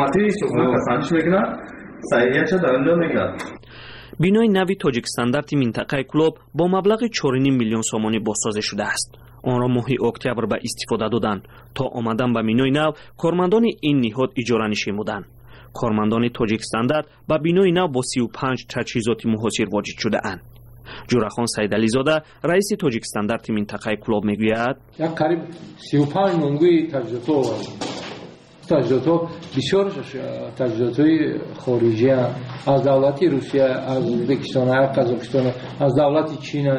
بینای نوی تاجیکستان در منطقه کلوب با مبلغ چهار و نیم میلیون سامانی بازسازی شده است. آن را ماه اکتبر به استفاده دادند. تا آمدن به بینای نو کارمندان این نهاد اجاره نشین بودند. کارمندان تاجیکستان در به بینای نو با سی و پنج تجهیزات محاصر واجد شده اند. جورخان سیدعلی زاده رئیس تاجیکستان در منطقه کلوب میگوید یک قریب سی و پنج منگوی تجهیزات تجهیزات بسیار تجهیزات خارجی از دولت روسیه، از ازبکستان، قزاقستان، از دولت چین.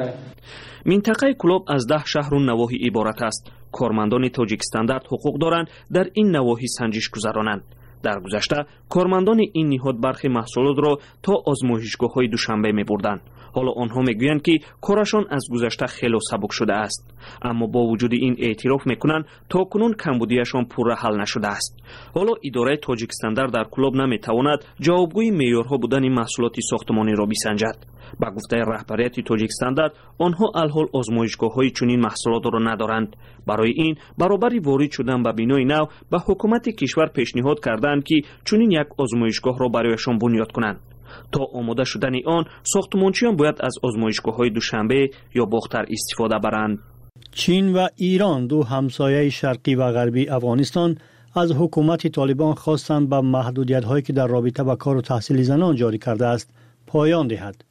منطقه کلوب از ده شهر و نواحی عبارت است. کارمندان تاجیکستان در حقوق دارند در این نواحی سنجش گذرانند. در گذشته کارمندان این نهاد برخی محصولات را تا آزمایشگاه‌های دوشنبه می‌بردند. حالا آنها میگویند که کارشان از گذشته خیلی سبک شده است، اما با وجود این اعتراف میکنند تا کنون کمبودیشان پوره حل نشده است. حالا اداره تاجیکستان در کلوب نمیتواند جوابگوی معیارها بودن محصولات ساختمانی را بسنجد. با گفته رهبریت تاجیکستان آنها الحال آزمایشگاه‌های چنین محصولات را ندارند. برای این برابر وارد شدن به بینای نو به حکومت کشور پیشنهاد کردند که چنین یک آزمایشگاه را برایشان بنیاد کنند. تا آماده شدن آن ساختمانچیان باید از آزمایشگاه‌های دوشنبه یا باختر استفاده برند. چین و ایران، دو همسایه شرقی و غربی افغانستان، از حکومت طالبان خواستند به محدودیت‌هایی که در رابطه با کار و تحصیل زنان جاری کرده است پایان دهد.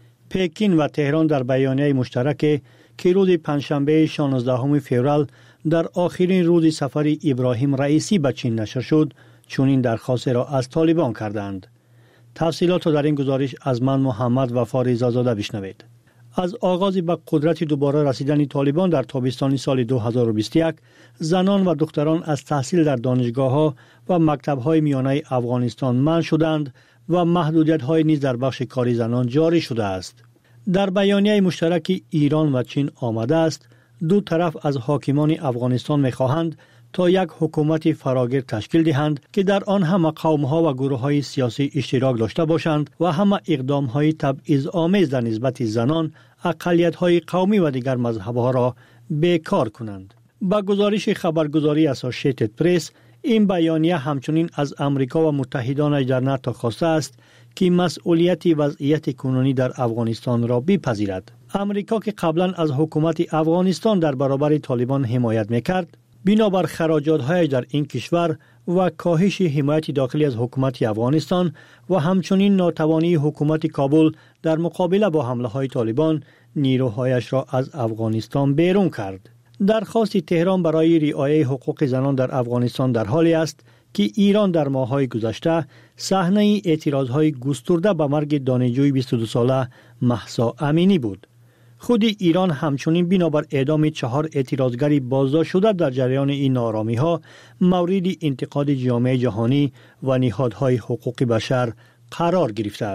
پکین و تهران در بیانیه مشترک که روز پنجشنبه شانزدهم فوریه در آخرین روز سفر ابراهیم رئیسی به چین نشر شد، چنین درخواست را از طالبان کردند. تفصیلات را در این گزارش از من محمد وفا رضازاده بشنوید. از آغاز به قدرت دوباره رسیدن طالبان در تابستان سال دو هزار و بیست و یک، زنان و دختران از تحصیل در دانشگاه‌ها و مکتب‌های میانه افغانستان منع شدند و محدودیت‌های نیز در بخش کاری زنان جاری شده است. در بیانیه مشترک ایران و چین آمده است دو طرف از حاکمان افغانستان می‌خواهند تا یک حکومت فراگیر تشکیل دهند که در آن همه قوم‌ها و گروه‌های سیاسی اشتراک داشته باشند و همه اقدام‌های تبعیض‌آمیز در نسبت زنان، اقلیت‌های قومی و دیگر مذهب‌ها را بیکار کنند. با گزارش خبرگزاری اسوسییتد پرس، این بیانیه همچنین از امریکا و متحدانش در ناتو خواسته است که مسئولیت وضعیت کنونی در افغانستان را بپذیرد. امریکا که قبلا از حکومت افغانستان در برابر طالبان حمایت می‌کرد، بنابر خراجات‌های در این کشور و کاهش حمایت داخلی از حکومت افغانستان و همچنین ناتوانی حکومت کابل در مقابله با حمله‌های طالبان، نیروهایش را از افغانستان بیرون کرد. درخواست تهران برای رعایت حقوق زنان در افغانستان در حالی است که ایران در ماه‌های گذشته صحنه اعتراض‌های گسترده به مرگ دانشجوی بیست و دو ساله مهسا امینی بود. خود ایران همچنین بنابر اعدام چهار اعتراضگری بازداشت شده در جریان این ناآرامی‌ها مورد انتقاد جامعه جهانی و نهادهای حقوق بشر قرار گرفته است.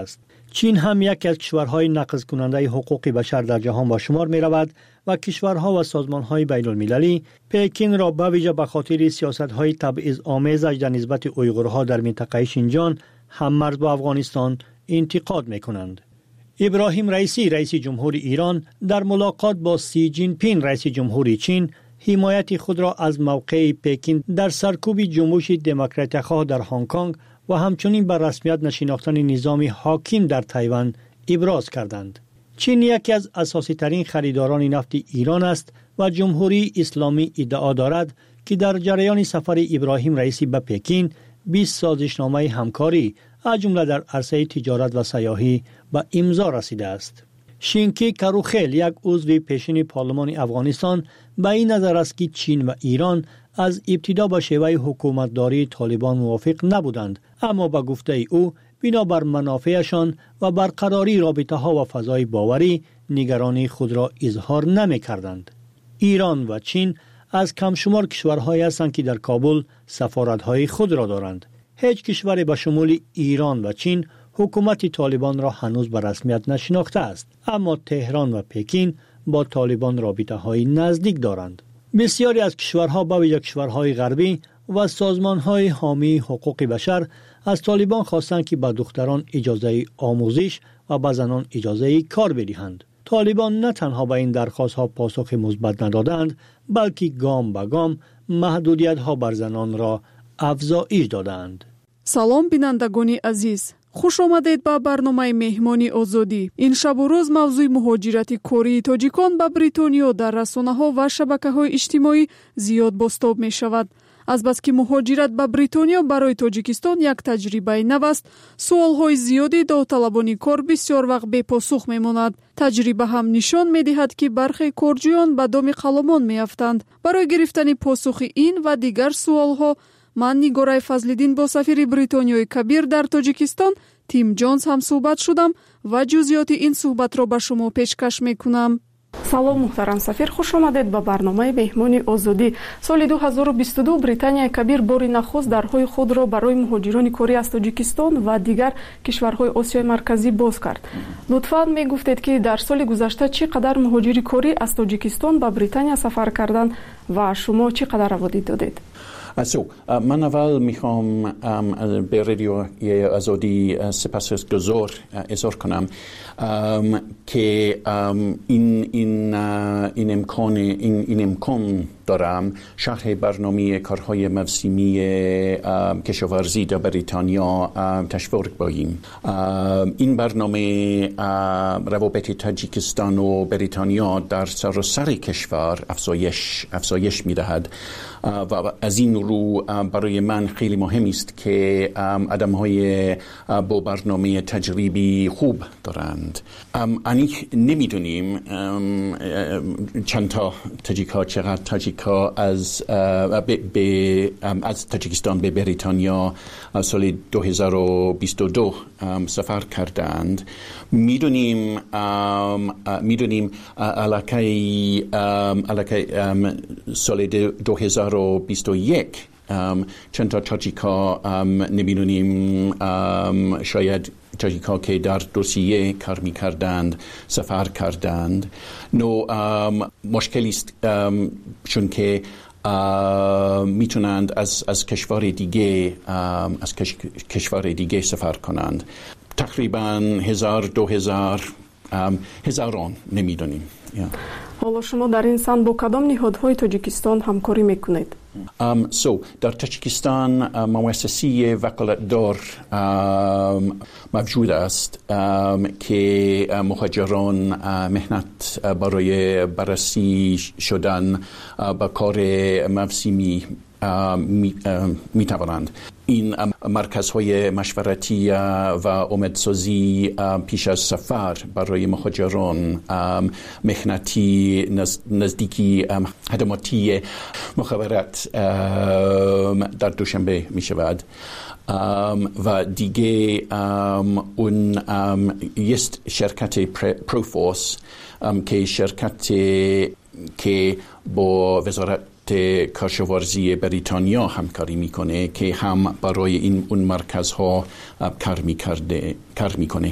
چین هم یکی از کشورهای نقض کننده حقوق بشر در جهان با شمار می رود و کشورها و سازمانهای بین المللی پکین را به ویژه به خاطر سیاستهای تبعیض آمیزش در نسبت اویغورها در منطقه شینجان هم‌مرز با افغانستان انتقاد می کنند. ابراهیم رئیسی رئیس جمهوری ایران در ملاقات با سی جین پین رئیس جمهوری چین حمایت خود را از موقع پکین در سرکوب جنبش دموکرات‌خواه در هنگ کنگ و همچنین بر رسمیت نشناختن نظام حاکم در تایوان ابراز کردند. چین یکی از اساسی ترین خریداران نفت ایران است و جمهوری اسلامی ادعا دارد که در جریان سفر ابراهیم رئیسی به پکین بیست سازشنامه همکاری از جمله در عرصه تجارت و سیاحی به امضا رسیده است. شینکی کروخیل یک عضو پیشین پارلمان افغانستان به این نظر است که چین و ایران از ابتدا با شیوه حکومتداری طالبان موافق نبودند، اما با گفته او بنابر منافعشان و برقراری رابطه ها و فضای باوری نگرانی خود را اظهار نمی کردند. ایران و چین از کم شمار کشورهایی هستند که در کابل سفارت‌های خود را دارند. هیچ کشور به شمول ایران و چین حکومت طالبان را هنوز به رسمیت نشناخته است، اما تهران و پکین با طالبان رابطه‌های نزدیک دارند. بسیاری از کشورها با ویژه کشورهای غربی و سازمانهای حامی حقوق بشر از طالبان خواستند که به دختران اجازه آموزش و به زنان اجازه کار بدهند. طالبان نه تنها به این درخواست‌ها پاسخ مثبت ندادند، بلکه گام به گام محدودیت‌ها بر زنان را افزایش دادند. سلام بینندگان عزیز، خوش آمدید به برنامه مهمانی آزادی. این شب و روز موضوع مهاجرت کاری تاجیکان به بریتانیا در رسانه‌ها و شبکه‌های اجتماعی زیاد بازتاب می شود. از بس که مهاجرت به بریتانیا برای تاجیکستان یک تجربه نو است، سوال‌های زیادی داوطلبان کار بسیار وقت بے پاسخ می‌ماند. تجربه هم نشان می‌دهد که برخی کارجویان به دام خلبان می‌افتند. برای گرفتن پاسخ این و دیگر سوال‌ها من نیگارای فضل‌الدین با سفیر بریتانیای کبیر در تاجیکستان تیم جونز هم صحبت شدم و جزئیات این صحبت را به شما پیشکش می‌کنم. سلام محترم سفیر، خوش آمدید به برنامه مهمانی آزادی. سال دو هزار و بیست و دو بریتانیای کبیر باری نخست درهای خود را برای مهاجران کاری از تاجیکستان و دیگر کشورهای آسیای مرکزی باز کرد. لطفاً میگفتید که در سال گذشته چقدر مهاجری کاری از تاجیکستان به بریتانیا سفر کردند و شما چقدر روادید دادید؟ سو من اول میخوام به رادیو آزادی سپاسگزار اظهار کنم که این این این امکان این این امکان دارم شرح برنامه کارهای موسمی کشاورزی در بریتانیا تشویق کنیم. این برنامه روابط تاجیکستان و بریتانیا در سراسر کشور افزایش افزایش می‌دهد و از این رو برای من خیلی مهم است که آدم‌های با برنامه تجربی خوب دارند. ani نمیدونیم چند تا تاجیک‌ها چقدر تاجیک‌ها از به از تاجیکستان به بریتانیا سال دو هزار و بیست و دو سفر کردند. میدونیم میدونیم علاقه علاقه سال دو هزار و بیست و یک چند تا تاجیک‌ها نمیدونیم شاید تاجیک‌ها که در روسیه کار می‌کردند سفر کردند. نو مشکلی است چون که میتونند از از کشور دیگه از کش، کشور دیگه سفر کنند. تقریباً هزار دو هزار هزاران نمیدونیم. حالا شما در این سن با کدام نهادهای تاجیکستان همکاری میکنید؟ Um, so, در تاجیکستان مؤسسه وکالتدار موجود است که مهاجران مهنت برای بررسی شدن با کار موسمی می, می توانند. این مرکزهای مشورتی و امدسازی پیش از سفر برای مهاجران مهنتی نزدیکی خدماتی مخابرات در دوشنبه می شود و دیگه اون است شرکت پروفورس که شرکت که با وزارت کشاورزی بریتانیا همکاری میکنه که هم برای این اون مرکزها کار میکرده کار میکنه.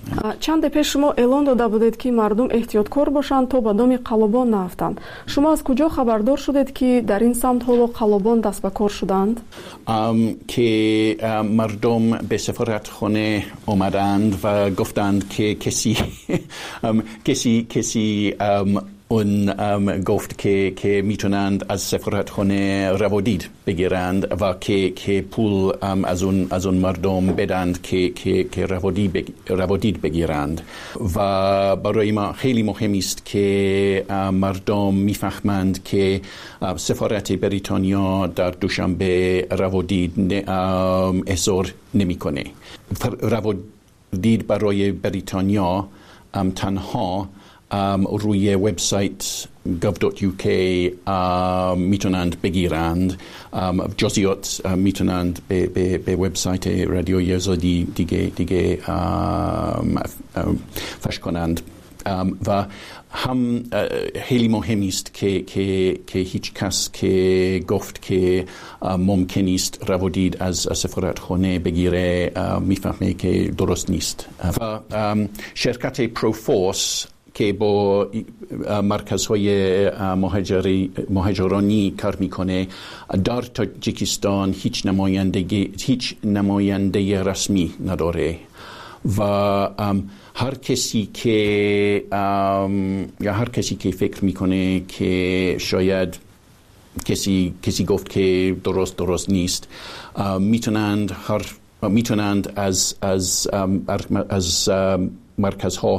چند پیش شما اعلان داده بودید که مردم احتیاطکار باشند تا به دام قلابان نرفتند. شما از کجا خبردار شدید که در این سمت حالا قلابان دست به کار شدند؟ که مردم به سفارتخانه آمدند و گفتند که کسی کسی کسی اون گفت که که میتونند از سفارتخانه روادید بگیرند و که که پول از اون از اون مردم بدند که که که روادید روادید بگیرند و برای ما خیلی مهم است که مردم میفهمند که سفارت بریتانیا در دوشنبه روادید احضار نمیکنه. روادید برای بریتانیا تنها Um, روی وبسایت گاف دات یو کی uh, میتونند بگیرند. um, جزئیات uh, میتونند به, به, به وبسایت رادیوی آزادی دیگه دیگه um, uh, فش کنند. um, و هم uh, خیلی مهم است که, که, که هیچ کس که گفت که uh, ممکن است روادید از سفارتخانه بگیره uh, میفهمه که درست نیست. uh, و um, شرکت پروفورس که با مرکزهای مهاجری مهاجرانی کار میکنه در تاجیکستان هیچ نمایندگی هیچ نماینده رسمی نداره و هر کسی که یا هر کسی که فکر میکنه که شاید کسی کسی گفت که درست درست نیست میتونند هر میتونند از از از مرکزها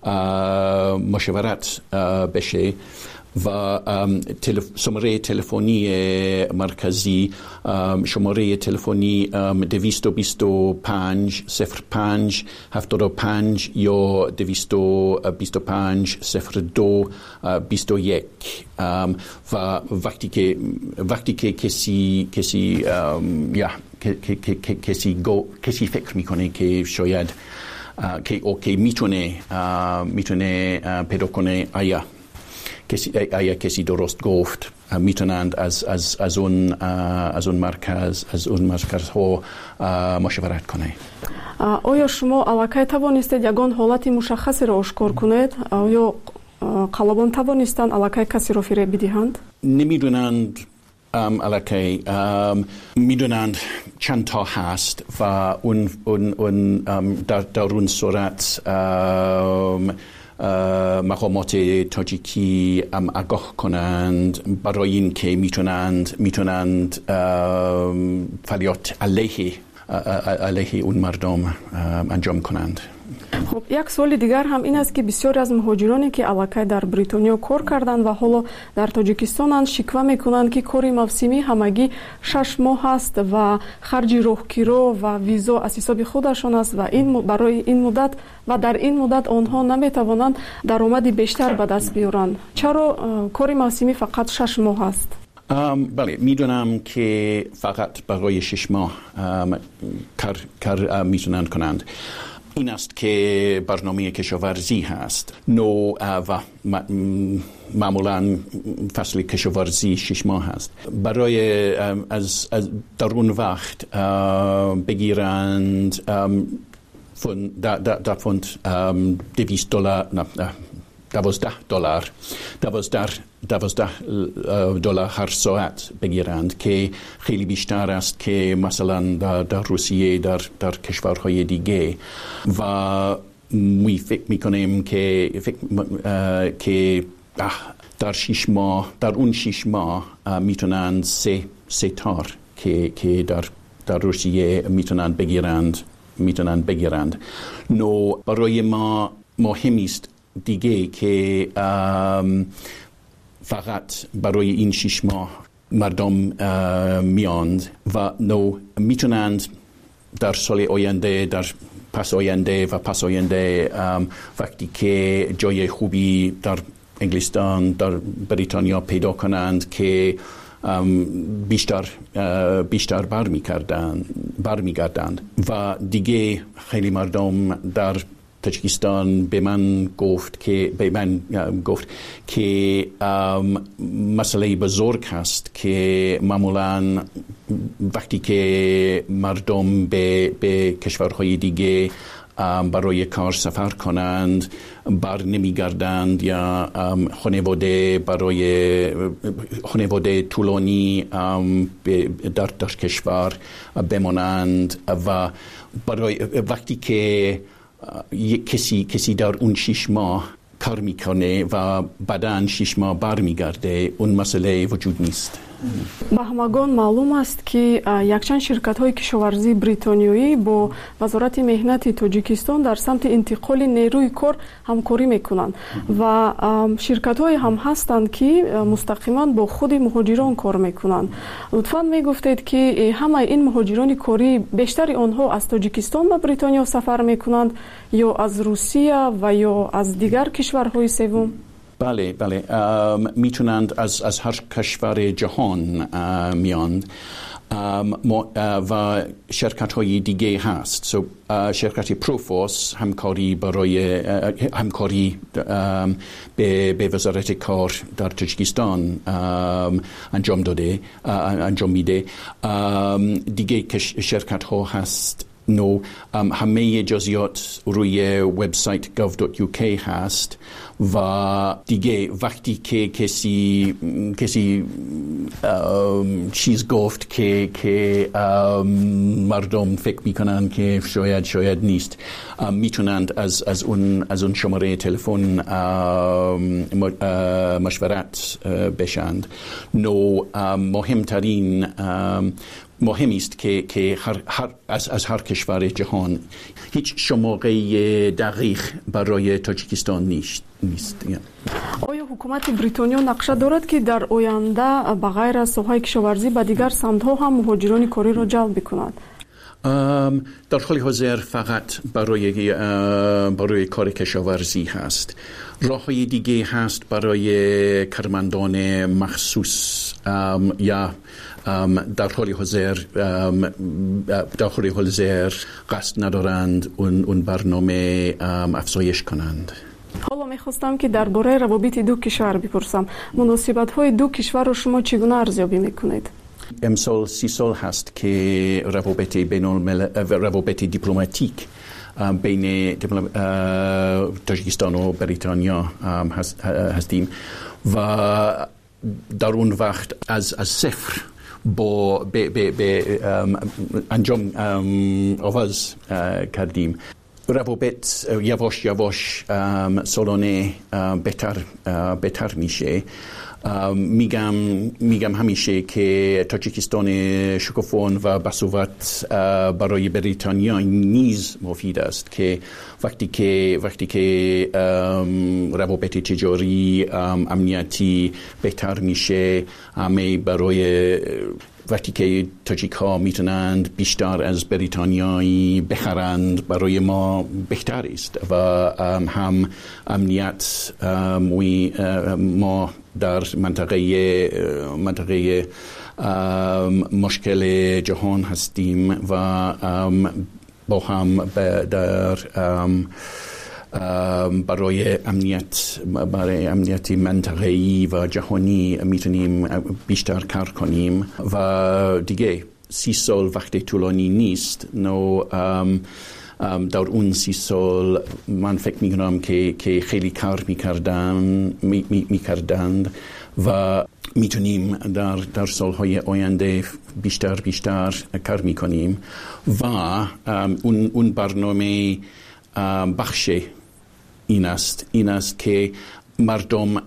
مشاورت بشه و شماره تلفنی مرکزی شماره تلفنی دویست و بیست و پنج صفر پنج هفتاد و پنج یا دویست و بیست و پنج صفر دو بیست و یک و وقتی که وقتی که کسی کسی یا کسی کسی فکر میکنه که شاید که اوکی میتونه میتونه پیدا کنه آیا کسی آیا کسی درست گفت میتونند از از از اون از اون مرکز از اون مرکز ها مشاورت کنه. آیا شما علاقه توانستید یگان حالت مشخصی را آشکار کنید؟ آیا قلابان توانستند علاقه کسی را فریب بدهند؟ نمیدونند Um, علاقه um, میدونند چند تا هست و اون, اون, اون um, در, در اون صورت um, uh, مقامات تاجیکی um, آگاه کنند برای این که میتونند میتونند um, فعالیت علیه uh, علیه اون مردم um, انجام کنند. خب یک سوال دیگر هم این است که بسیاری از مهاجرانی که علاقه در بریتانیا کار کردند و حالا در تاجیکستان شکوه میکنند که کاری موسمی همگی شش ماه است و خرج راهگیری و ویزا از حساب خودشان است و این برای این مدت و در این مدت آنها نمیتوانند درآمدی بیشتر به دست بیارند. چرا کاری موسمی فقط شش ماه است؟ Um, بله میدونم که فقط برای شش ماه um, کار, کار uh, میتونند کنند. این است که برنامه کشاورزی هست نو و معمولا فصل کشاورزی شش ماه هست. برای از, از در اون وقت بگیرند در فوند دویست دلار دوازده دلار دوازده دوازده دلار هر ساعت بگیرند که خیلی بیشتر است که مثلا در, در روسیه در در کشورهای دیگه و می فکر میکنیم که فکر که در شش ماه در اون شش ماه میتونند سه سه تار که که در در روسیه میتونند بگیرند میتونند بگیرند. نو برای ما مهم است دیگه که فقط برای این شش ماه مردم میاند و نو میتونند در سال آینده در پس آینده و پس آینده وقتی که جای خوبی در انگلستان در بریتانیا پیدا کنند که بیشتر بیشتر برمیگردند برمیگردند و دیگه خیلی مردم در تاجیکستان به من گفت که به من گفت که مسئله بزرگ هست که معمولا وقتی که مردم به به کشورهای دیگه برای کار سفر کنند بر نمیگردند یا خانواده برای خانواده طولانی در در کشور بمانند و برای وقتی که کسی کسی در اون شش ماه کار میکنه و بعداً شش ماه برمیگرده اون مسئله وجود نیست. ба ҳамагон маълум аст ки якчанд ширкатҳои кишоварзии бритониёӣ бо вазорати меҳнати тоҷикистон дар самти интиқоли нерӯи кор ҳамкорӣ мекунанд ва ширкатҳое ҳам ҳастанд ки мустақиман бо худи муҳоҷирон кор мекунанд. лутфан мегуфтед ки ҳамаи ин муҳоҷирони корӣ бештари онҳо аз тоҷикистон ба бритониё сафар мекунанд ё аз русия ва ё аз дигар кишварҳои севум؟ بله بله میتونند از از هر کشور جهان میاند و شرکت های دیگه هست. so, شرکت پروفوس همکاری برای همکاری به به وزارت کار در تاجیکستان انجام داده انجام میده. دیگه شرکت ها هست نو همه جزئیات روی وبسایت گاو دات یو کی هست و دیگه وقتی که کسی کسی چیز گفت که که مردم فکر میکنن که شاید شاید نیست میتونند از از اون از اون شماره تلفن مشورت بشند. نو مهمترین مهم است که که هر هر از از هر کشور جهان هیچ شماره دقیق برای تاجیکستان نیست نیست. آیا حکومت بریتانیا نقشه دارد که در آینده به غیر از ساحه کشاورزی به دیگر سمت‌ها هم مهاجران کاری را جلب کند؟ در حال حاضر فقط برای برای کار کشاورزی هست. راه‌های دیگه هست برای کارمندان مخصوص یا در حال حاضر در حال حاضر قصد ندارند اون اون برنامه افزایش کنند. حالا می‌خواستم که درباره روابط دو کشور بپرسم. مناسبت‌های دو کشور رو شما چگونه ارزیابی می‌کنید؟ امسال سی سال هست که روابط بین الملل روابط دیپلماتیک بین تاجیکستان و بریتانیا هستیم و در اون وقت از از صفر با به به به انجام آغاز کردیم. روابط یواش یواش سالانه بهتر بهتر میشه. میگم میگم همیشه که تاجیکستان شکوفون و بسوت برای بریتانیا نیز مفید است که وقتی که وقتی که روابط تجاری امنیتی بهتر میشه همه برای وقتی که تاجیک ها میتونند بیشتر از بریتانیایی بخرند برای ما بهتر است و هم امنیت ما در منطقه منطقه مشکل جهان هستیم و با هم در برای امنیت برای امنیت منطقه‌ای و جهانی میتونیم بیشتر کار کنیم و دیگه سی سال وقت طولانی نیست. نو در اون سی سال من فکر میکنم که که خیلی کار میکردن می، می، میکردند و میتونیم در در سالهای آینده بیشتر بیشتر کار میکنیم و اون اون برنامه بخش این است این است که مردم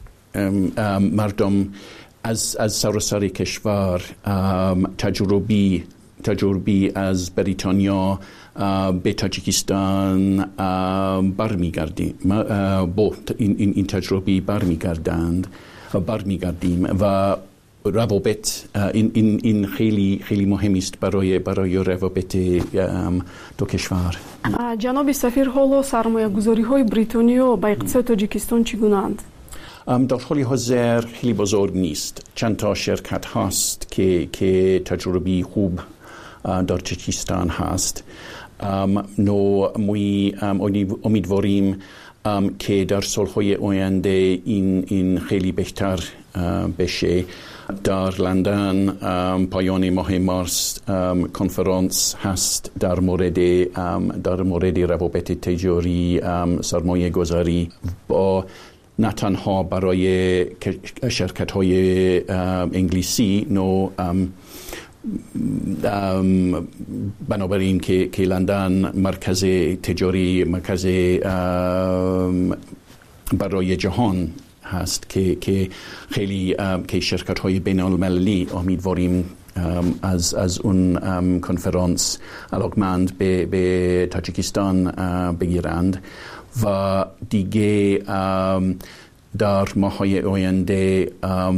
مردم از از سراسر کشور تجربی تجربی از بریتانیا به تاجیکستان برمیگردیم با این این این تجربی برمیگردند برمیگردیم و روابط این این این خیلی خیلی مهم است برای برای روابط دو کشور. جناب سفیر حالا سرمایه‌گذاری‌های بریتانیا به اقتصاد تاجیکستان چگونه‌اند؟ در حال حاضر خیلی بزرگ نیست. چند تا شرکت هست که که تجربی خوب در تاجیکستان هست. نو می امیدواریم که در سالهای آینده این این خیلی بهتر بشه. در لندن پایان ماه مارس کنفرانس هست در مورد در مورد روابط تجاری سرمایه گذاری با نه تنها برای شرکت های انگلیسی نو بنابراین که که لندن مرکز تجاری مرکز برای جهان هست که که خیلی که شرکت های بین المللی امیدواریم از از اون کنفرانس علاقمند به به تاجیکستان بگیرند و دیگه در ماه‌های آینده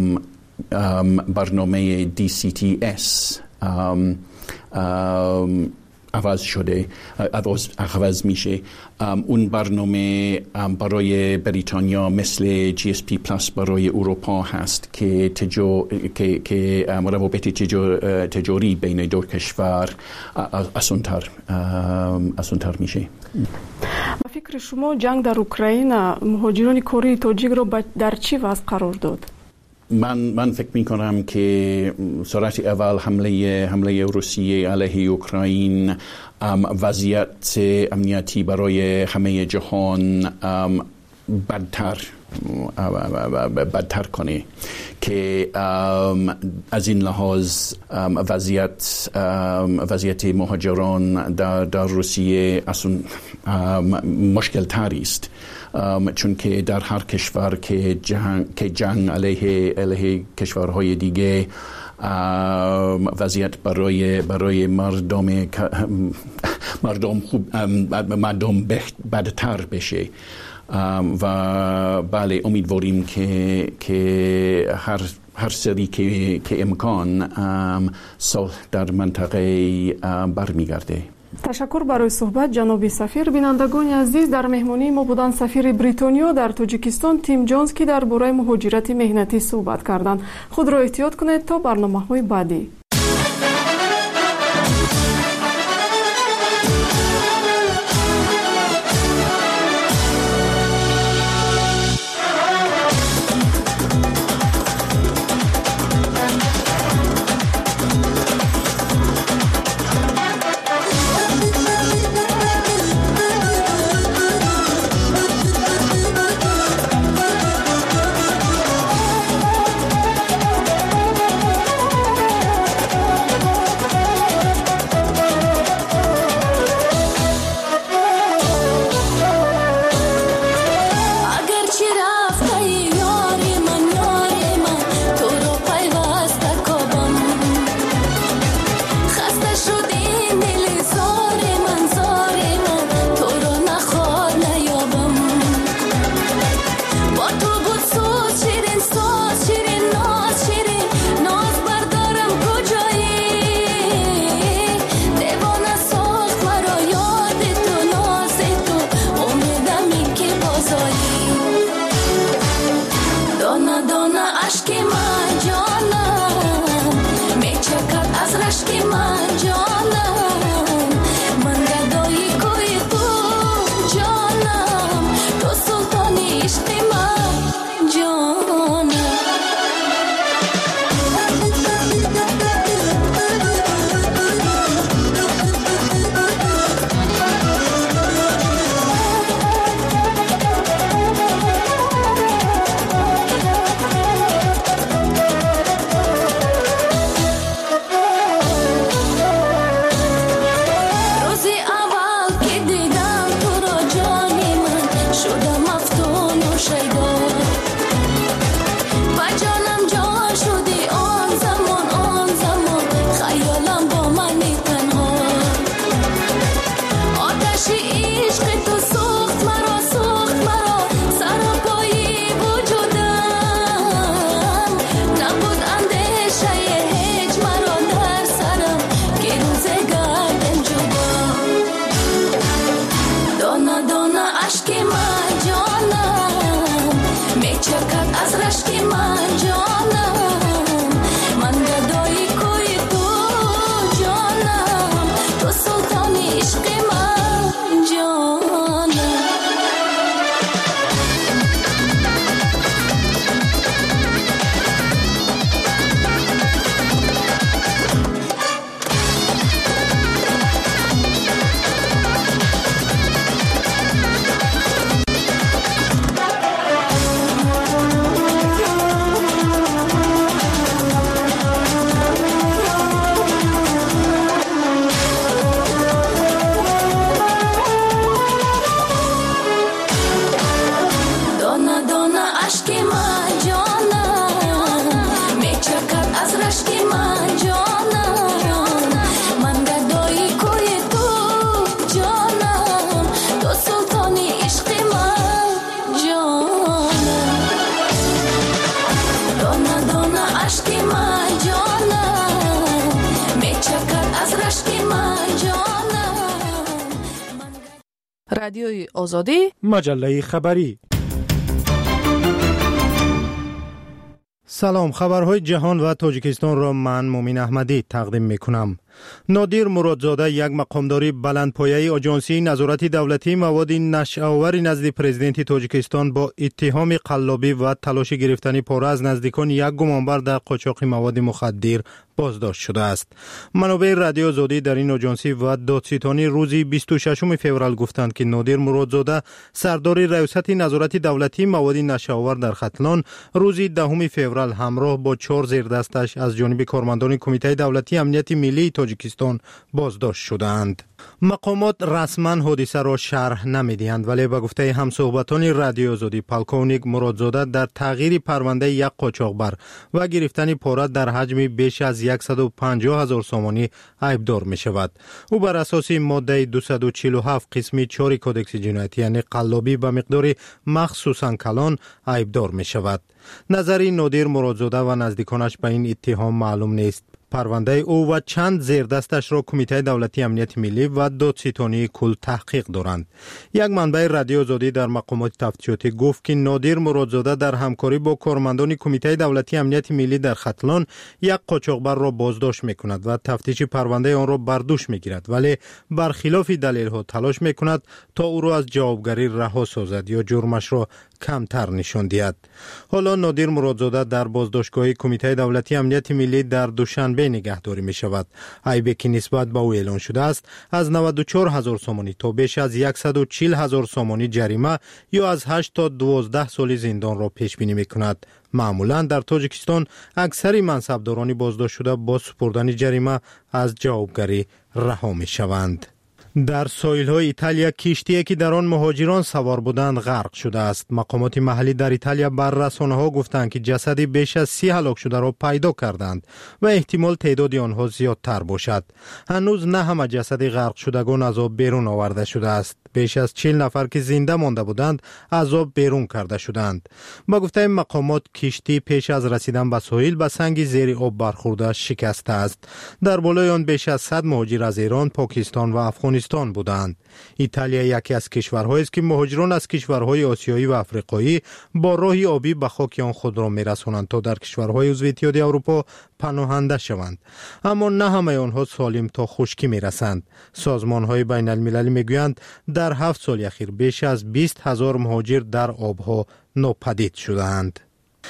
برنامه دی سی تی اس عوض شده عوض, عوض میشه. اون برنامه برای بریتانیا مثل جی اس پی پلاس برای اروپا هست که تجو که که روابط تجاری بین دو کشور آسان‌تر آسان‌تر میشه. با فکر شما جنگ در اوکراین مهاجران کره تاجیک رو در چی وضع قرار داد؟ من من فکر می کنم که سرعت اول حمله حمله روسیه علیه اوکراین وضعیت امنیتی برای همه جهان بدتر بدتر کنه که از این لحاظ وضعیت وضعیت مهاجران در در روسیه اصلا مشکل تری است، چون که در هر کشور که جنگ که جنگ علیه علیه کشورهای دیگه وضعیت برای برای مردم مردم خوب مردم بدتر بشه و بله امیدواریم که که هر هر سری که که امکان صلح در منطقه برمیگرده. تشکر برای صحبت جناب سفیر. بینندگان عزیز، در مهمانی ما بودند سفیر بریتانیا در تاجیکستان تیم جونز که درباره مهاجرت مهنتی صحبت کردند. خود را احتیاط کنید تا برنامه‌های بعدی. رادیوی آزادی، مجله خبری. سلام، خبرهای جهان و تاجیکستان را من مومین احمدی تقدیم میکنم. نادر مرادزاده، یک مقامداری بلندپایه آژانسی نظارت دولتی مواد نشه‌آور نزد پرزیدنت تاجیکستان با اتهام قلابی و تلاش گرفتن پاره از نزدیکان یک گمانبر در قاچاق مواد مخدر بازداشت شده است. منابع رادیو آزادی در این آژانسی و دادستانی روز بیست و ششم فوریه گفتند که نادر مرادزاده، سردار ریاست نظارت دولتی مواد نشه‌آور در ختلان، روز دهم فوریه همراه با چهار زیردستش از جانب کارمندان کمیته دولتی امنیت ملی تاجیکستان بازداشت شدند. مقامات رسما حادثه را شرح نمیدهند، ولی به گفته همصحبتان رادیو آزادی، پالکونیک مرادزاده در تغییر پرونده یک قاچاقبر و گرفتن پاره در حجم بیش از صد و پنجاه هزار سومانی عیبدار می شود. او بر اساس ماده دویست و چهل و هفت قسم چهار کودکس جنایتی یعنی قلابی به مقدار مخصوصاً کلان عیبدار می شود. نظری نادر مرادزاده و نزدیکانش به این اتهام معلوم نیست. پرونده او و چند زیردستش را کمیته دولتی امنیت ملی و دادستانی کل تحقیق دارند. یک منبع رادیو آزادی در مقامات تفتیشاتی گفت که نادر مرادزاده در همکاری با کارمندان کمیته دولتی امنیت ملی در ختلان یک قاچاقبر را بازداشت میکند و تفتیش پرونده آن را بر دوش میگیرد، ولی برخلاف دلیل ها تلاش میکند تا او را از جوابگری رها سازد یا جرمش را کمتر نشان دهد. حالا نادر مرادزاده در بازداشتگاه کمیته دولتی امنیت ملی در دوشنبه نگهداری می شود. عیبی که نسبت به او اعلان شده است از نود و چهار هزار سومانی تا بیش از صد و چهل هزار سومانی جریمه یا از هشت تا دوازده سال زندان را پیش بینی می کند. معمولا در تاجیکستان اکثر منصبداران بازداشت شده با سپردن جریمه از جوابگری رها می شوند. در ساحل‌های ایتالیا کشتی که در آن مهاجران سوار بودند غرق شده است. مقامات محلی در ایتالیا بر رسانه‌ها گفتند که جسد بیش از سی هلاک شده را پیدا کردند و احتمال تعداد آنها زیادتر باشد. هنوز نه همه جسد غرق شدگان از آب بیرون آورده شده است. بیش از چهل نفر که زنده مانده بودند از آب بیرون کرده شدند. با گفته مقامات کشتی پیش از رسیدن به ساحل به سنگ زیر آب برخورده شکسته است. در بالای آن بیش از صد مهاجر از ایران، پاکستان و افغانستان بودند. ایتالیا یکی از کشورهایی است که مهاجران از کشورهای آسیایی و افریقایی با راه آبی به خاک آن خود را میرسانند تا در کشورهای عضو اتحاد اروپا پناهنده شوند. اما نه همه آنها سالم تا خشکی میرسند. سازمان‌های بین المللی میگویند در هفت سال اخیر بیش از بیست هزار مهاجر در آبها ناپدید شدند.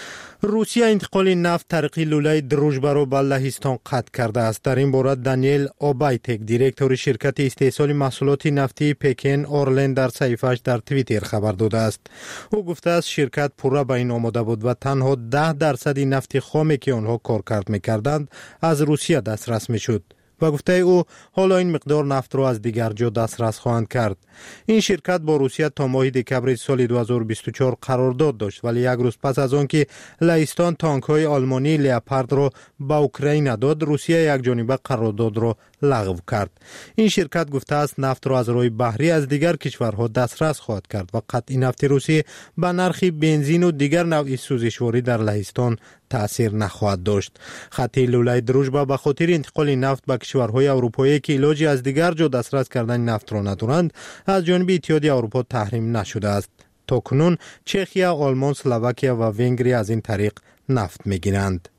روسیه انتقال نفت طریق لوله دروژبه را به لهستان قطع کرده است. در این باره دانیل آبایتک، دیرکتور شرکت استحصال محصولات نفتی پکن اورلند، در صحیفه‌اش در توییتر خبر داده است. او گفته است شرکت پورا به این آماده بود و تنها ده درصد نفت خامی که آنها کارکرد می‌کردند از روسیه دسترس می‌شد. و گفته او حالا این مقدار نفت را از دیگر جا دسترس خواهند کرد. این شرکت با روسیه تا ماه دکمبر سال دو هزار و بیست و چهار قرارداد داشت، ولی یک روز پس از آن که لهستان تانک‌های آلمانی لئوپارد را به اوکراین داد، روسیه یک جانبه قرارداد را لغو کرد. این شرکت گفته است نفت را از راه بحری از دیگر کشورها دسترس خواهد کرد و قطع نفت روسی به نرخ بنزین و دیگر نوع سوزشواری در لهستان تأثیر نخواهد داشت. خط لوله دروژبه به خاطر انتقال نفت به کشورهای اروپایی که علاجی از دیگر جا دسترس کردن نفت را ندارند از جانب اتحاد اروپا تحریم نشده است. تا کنون چخیا، آلمان، اسلواکیا و ونگریا از این طریق نفت می‌گیرند.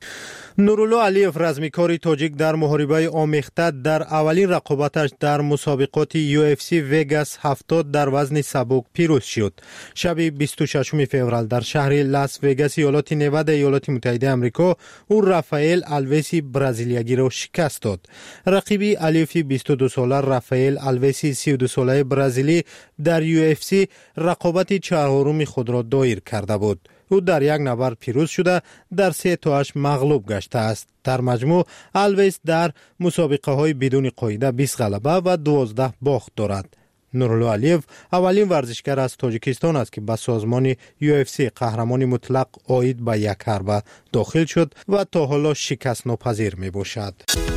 نورالله علیف، رزمیکار تاجیک در محاربه آمیخته، در اولین رقابتش در مسابقات یو اف سی وگاس هفتاد در وزن سبک پیروز شد. شب بیست و ششم فوریه در شهر لاس وگاس ایالات نوادا ایالات متحده آمریکا او رافائل الویسی برزیلیایی را شکست داد. رقیبی علیف بیست و دو ساله رافائل الویسی سی و دو ساله برزیلی در یو اف سی رقابت چهارم خود را دایر کرده بود. او در یک نبرد پیروز شده در سه تا هشت مغلوب گشته است. در مجموع الویس در مسابقه های بدون قاعده بیست غلبه و دوازده باخت دارد. نورالله علیف اولین ورزشکار از تاجیکستان است که به سازمان یو اف سی قهرمان مطلق عاید به یک حربه داخل شد و تا حالا شکست ناپذیر می باشد.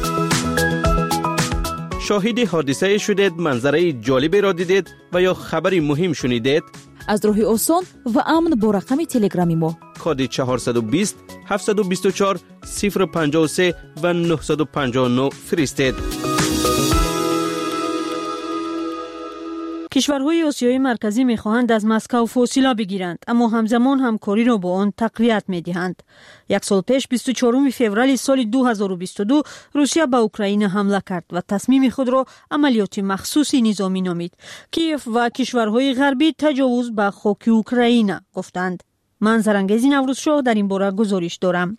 شاهد حادثه شدید، منظره جالبی را دیدید و یا خبری مهم شنیدید؟ از راه آسان و امن با رقم تلگرامی ما کد چهارصد و بیست هفتصد و بیست و چهار صفر پنجاه و سه و نهصد و پنجاه و نه فرستید. کشورهای آسیای مرکزی می‌خواهند از مسکو فاصله بگیرند، اما همزمان همکاری را با آن تقویت می‌دهند. یک سال پیش بیست و چهارم فوریه سال دو هزار و بیست و دو روسیه به اوکراین حمله کرد و تصمیم خود را عملیات مخصوصی نظامی نامید. کیف و کشورهای غربی تجاوز به خاک اوکراین گفتند. من زرنگیز نوروزشاه در این باره گزارش دارم.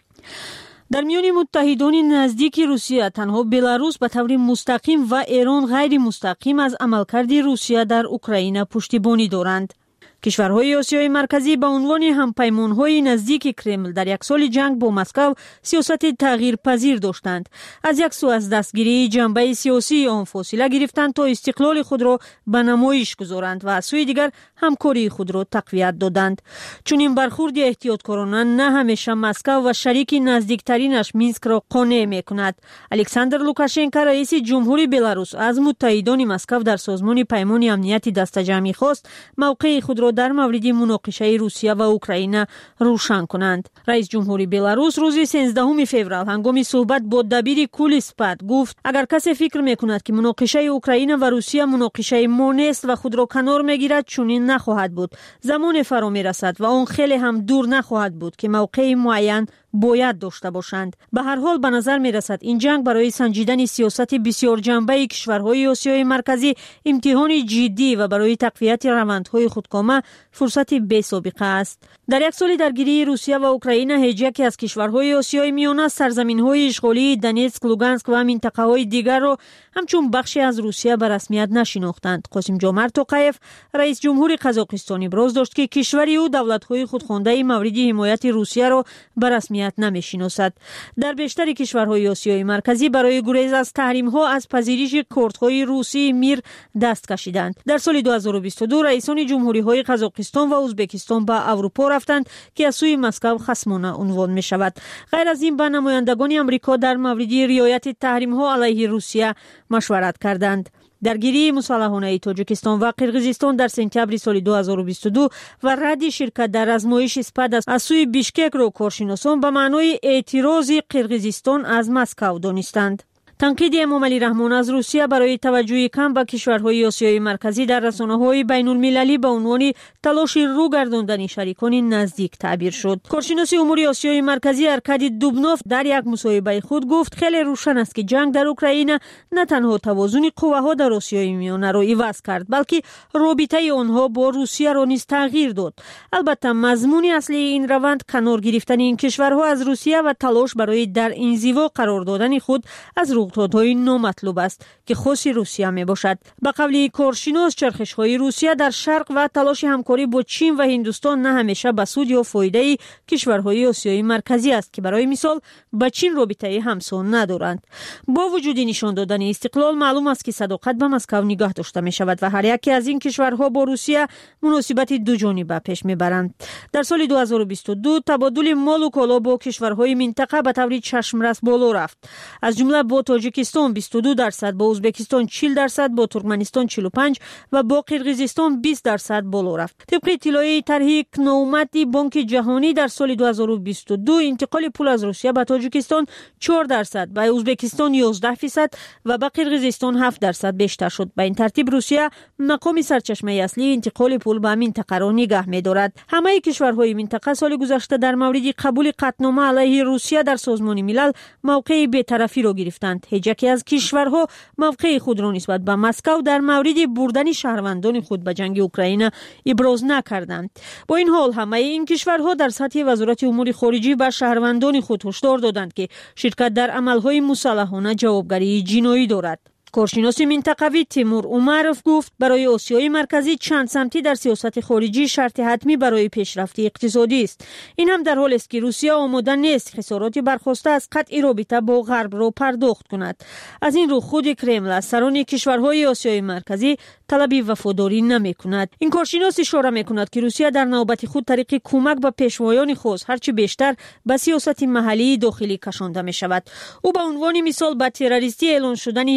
در میان متحدان نزدیک روسیه تنها بلاروس به طور مستقیم و ایران غیر مستقیم از عملکرد روسیه در اوکراین پشتیبانی دارند. کشورهای آسیای مرکزی به عنوان همپیمانهای نزدیک کرمل در یک سال جنگ با مسکو سیاست تغییر پذیر داشتند. از یک سو از دستگیری جنبه سیاسی آن فاصله گرفتند تا استقلال خود را به نمایش گذارند و از سوی دیگر همکاری خود را تقویت دادند. چون این برخورد احتیاطکارانه نه همیشه مسکو و شریک نزدیکترینش مینسک را قانع می‌کند. الکساندر لوکاشنکو رئیس جمهوری بلاروس از متحدان مسکو در سازمان پیمان امنیت دسته‌جمعی خواست موقع خود را در مورد مناقشه روسیه و اوکراین روشن کنند. رئیس جمهوری بلاروس روز سیزدهم فوریه هنگام صحبت با دبیر کل سپاه گفت اگر کسی فکر میکند که مناقشه اوکراین و روسیه مناقشه ما نیست و خود را کنار میگیرد، چنین نخواهد بود. زمان فرا میرسد و آن خیلی هم دور نخواهد بود که موقع معین باید داشته باشند. به هر حال به نظر می رسد این جنگ برای سنجیدن سیاست بسیار جنبه کشورهای آسیای مرکزی امتحان جدی و برای تقویت روندهای خودکامه فرصت بی سابقه است. در یک سال درگیری روسیه و اوکراین هیچ یکی از کشورهای آسیای میانه سرزمین‌های اشغالی دونتسک، لوگانسک و منطقه‌های دیگر را همچون بخشی از روسیه به رسمیت نشناختند. قاسم جومرت توقیف رئیس جمهور قزاقستان ابراز داشت که کشور او دولت‌های خودخوانده مورد حمایت روسیه را به رسمیت نمی‌شناسد. در بیشتر کشورهای آسیای مرکزی برای گریز از تحریم‌ها از پذیرش کردهای روسی میر دست کشیدند. در سال دو هزار و بیست و دو رئیسان جمهوری‌های قزاقستان و ازبکستان به اروپا رفتند که از سوی مسکو خصمانه عنوان می‌شود. غیر از این با نمایندگان آمریکا در مورد رعایت تحریم‌ها علیه روسیه مشورت کردند. درگیری مسلحانه تاجیکستان و قرقیزستان در سپتامبر سال دو هزار و بیست و دو و رد شرکت در آزمایش اسپاد از سوی بیشکک را کارشناسان به معنای اعتراض قرقیزستان از مسکو دانستند. تنقید امام علی رحمان از روسیه برای توجه کم به کشورهای آسیای مرکزی در رسانه‌های بین‌المللی به عنوان تلاش رو گرداندن شریکان نزدیک تعبیر شد. کارشناس امور آسیای مرکزی ارکادی دوبنوف در یک مصاحبه خود گفت خیلی روشن است که جنگ در اوکراین نه تنها توازن قواها در آسیای میانه را عوض کرد، بلکه رابطه آنها با روسیه را نیز تغییر داد. البته مضمون اصلی این روند کنار گرفتن این کشورها از روسیه و تلاش برای در انزوا قرار دادن خود از رویدادهای نامطلوب است که خاص روسیه می باشد. به قول کارشناس چرخش‌های روسیه در شرق و تلاش همکاری با چین و هندوستان نه همیشه به سود یا فایده کشورهای آسیای مرکزی است که برای مثال با چین رابطه همسان ندارند. با وجود نشان دادن استقلال معلوم است که صداقت به مسکو نگاه داشته می شود و هر یکی از این کشورها با روسیه مناسبت دو جانبه پیش می برند. در سال دو هزار و بیست و دو تبادل مال و کالا با کشورهای منطقه به طور چشمرس بالا رفت. از جمله با تاجیکستان بیست و دو درصد، با ازبکستان چهل درصد، با ترکمنستان چهل و پنج و با قرقیزستان بیست درصد بالا رفت. طبق اطلاعیه طرح نومتی بانک جهانی در سال دو هزار و بیست و دو انتقال پول از روسیه به تاجیکستان چهار درصد، به ازبکستان یازده درصد و به قرقیزستان هفت درصد بیشتر شد. به این ترتیب روسیه مقام سرچشمه اصلی انتقال پول به منطقه را نگاه می‌دارد. همه کشورهای منطقه سال گذشته در مورد قبول قطعنامه علیه روسیه در سازمان ملل موقع بی‌طرفی را گرفتند. هیچ یکی از کشورها موقع خود را نسبت به مسکو در مورد بردن شهروندان خود به جنگ اوکراین ابراز نکردند. با این حال همه این کشورها در سطح وزارت امور خارجه به شهروندان خود هشدار دادند که شرکت در عملهای مسلحانه جوابگری جنایی دارد. کارشناس منطقوی تیمور عمروف گفت برای آسیای مرکزی چند سمتی در سیاست خارجی شرط حتمی برای پیشرفت اقتصادی است. این هم در حالی است که روسیه آماده نیست خسارات برخواسته از قطع رابطه با غرب را پرداخت کند. از این رو خود کرمل از سران کشورهای آسیای مرکزی طلب وفاداری نمی کند. این کارشناس اشاره می کند که روسیه در نوبت خود طریق کمک به پیشوایان خود هرچی بیشتر به سیاست محلی داخلی کشانده می شود. او به عنوان مثال به تروریستی اعلان شدن حزب نهضت